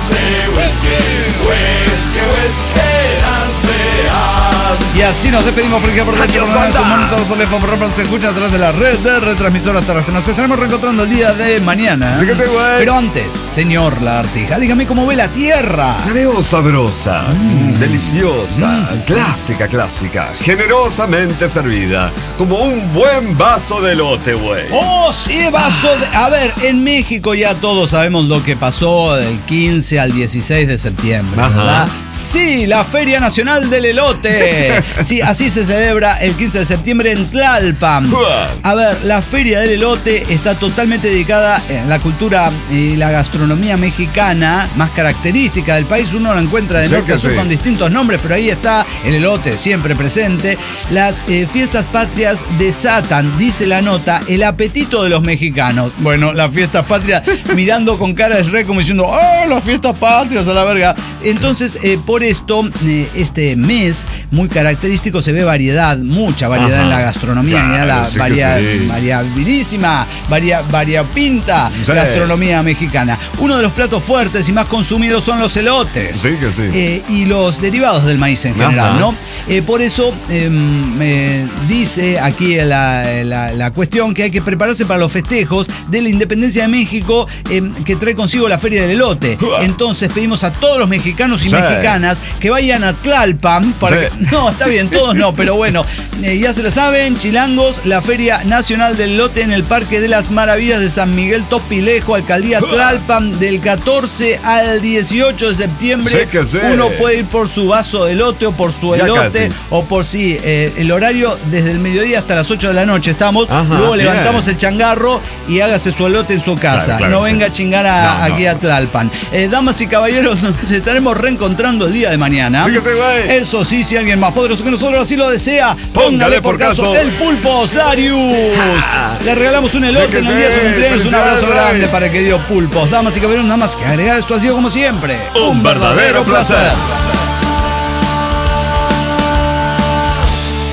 Y así nos despedimos por ejemplo por dentro de su monitor teléfono, por se escucha a través de la red de retransmisoras terrestres. Nos estaremos reencontrando el día de mañana. Sí que te güey. Pero antes, señor Lagartija, dígame cómo ve la tierra. La veo sabrosa, mm. deliciosa, mm. clásica, clásica, generosamente servida, como un buen vaso de elote, güey. Oh, sí, vaso de... A ver, en México ya todos sabemos lo que pasó del quince al dieciséis de septiembre, ¿verdad? Sí, la Feria Nacional del Elote. Sí, así se celebra el quince de septiembre en Tlalpan. A ver, la Feria del Elote está totalmente dedicada a la cultura y la gastronomía mexicana, más característica del país. Uno la encuentra de sí norte a sur sí. con distintos nombres, pero ahí está el elote siempre presente. Las eh, fiestas patrias desatan, dice la nota, el apetito de los mexicanos. Bueno, las fiestas patrias mirando con cara de re como diciendo, ¡oh, las fiestas patrias a la verga! Entonces, eh, por esto, eh, este mes muy característico, se ve variedad, mucha variedad Ajá, en la gastronomía, claro, la sí varia, sí. variabilísima, varia, variopinta sí. gastronomía mexicana. Uno de los platos fuertes y más consumidos son los elotes. Sí, que sí. Eh, y los derivados del maíz en general, Ajá. ¿no? Eh, por eso eh, eh, dice aquí la, la, la cuestión que hay que prepararse para los festejos de la independencia de México eh, que trae consigo la Feria del Elote. Entonces pedimos a todos los mexicanos y sí. mexicanas que vayan a Tlalpan para sí. que, no, está bien, todos no, pero bueno, eh, ya se lo saben, chilangos, la Feria Nacional del Elote en el Parque de las Maravillas de San Miguel Topilejo, Alcaldía Tlalpan, del catorce al dieciocho de septiembre. Sí que sí. Uno puede ir por su vaso de elote o por su elote o por sí, eh, el horario desde el mediodía hasta las ocho de la noche estamos. Ajá, luego bien. levantamos el changarro y hágase su elote en su casa. Claro, claro, no venga sí. a chingar a, no, aquí no. a Tlalpan. Eh, damas y caballeros, nos estaremos reencontrando el día de mañana. Sí que sí, güey. Eso sí, si alguien más poderoso que nosotros así lo desea, póngale, póngale por caso, caso el Pulpos Darius. Le regalamos un elote sí en el día de su cumpleaños. Un abrazo grande para el querido Pulpos. Damas y caballeros, nada más que agregar, esto ha sido como siempre un, un verdadero placer. placer.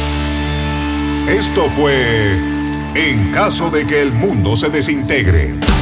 Esto fue En caso de que el mundo se desintegre.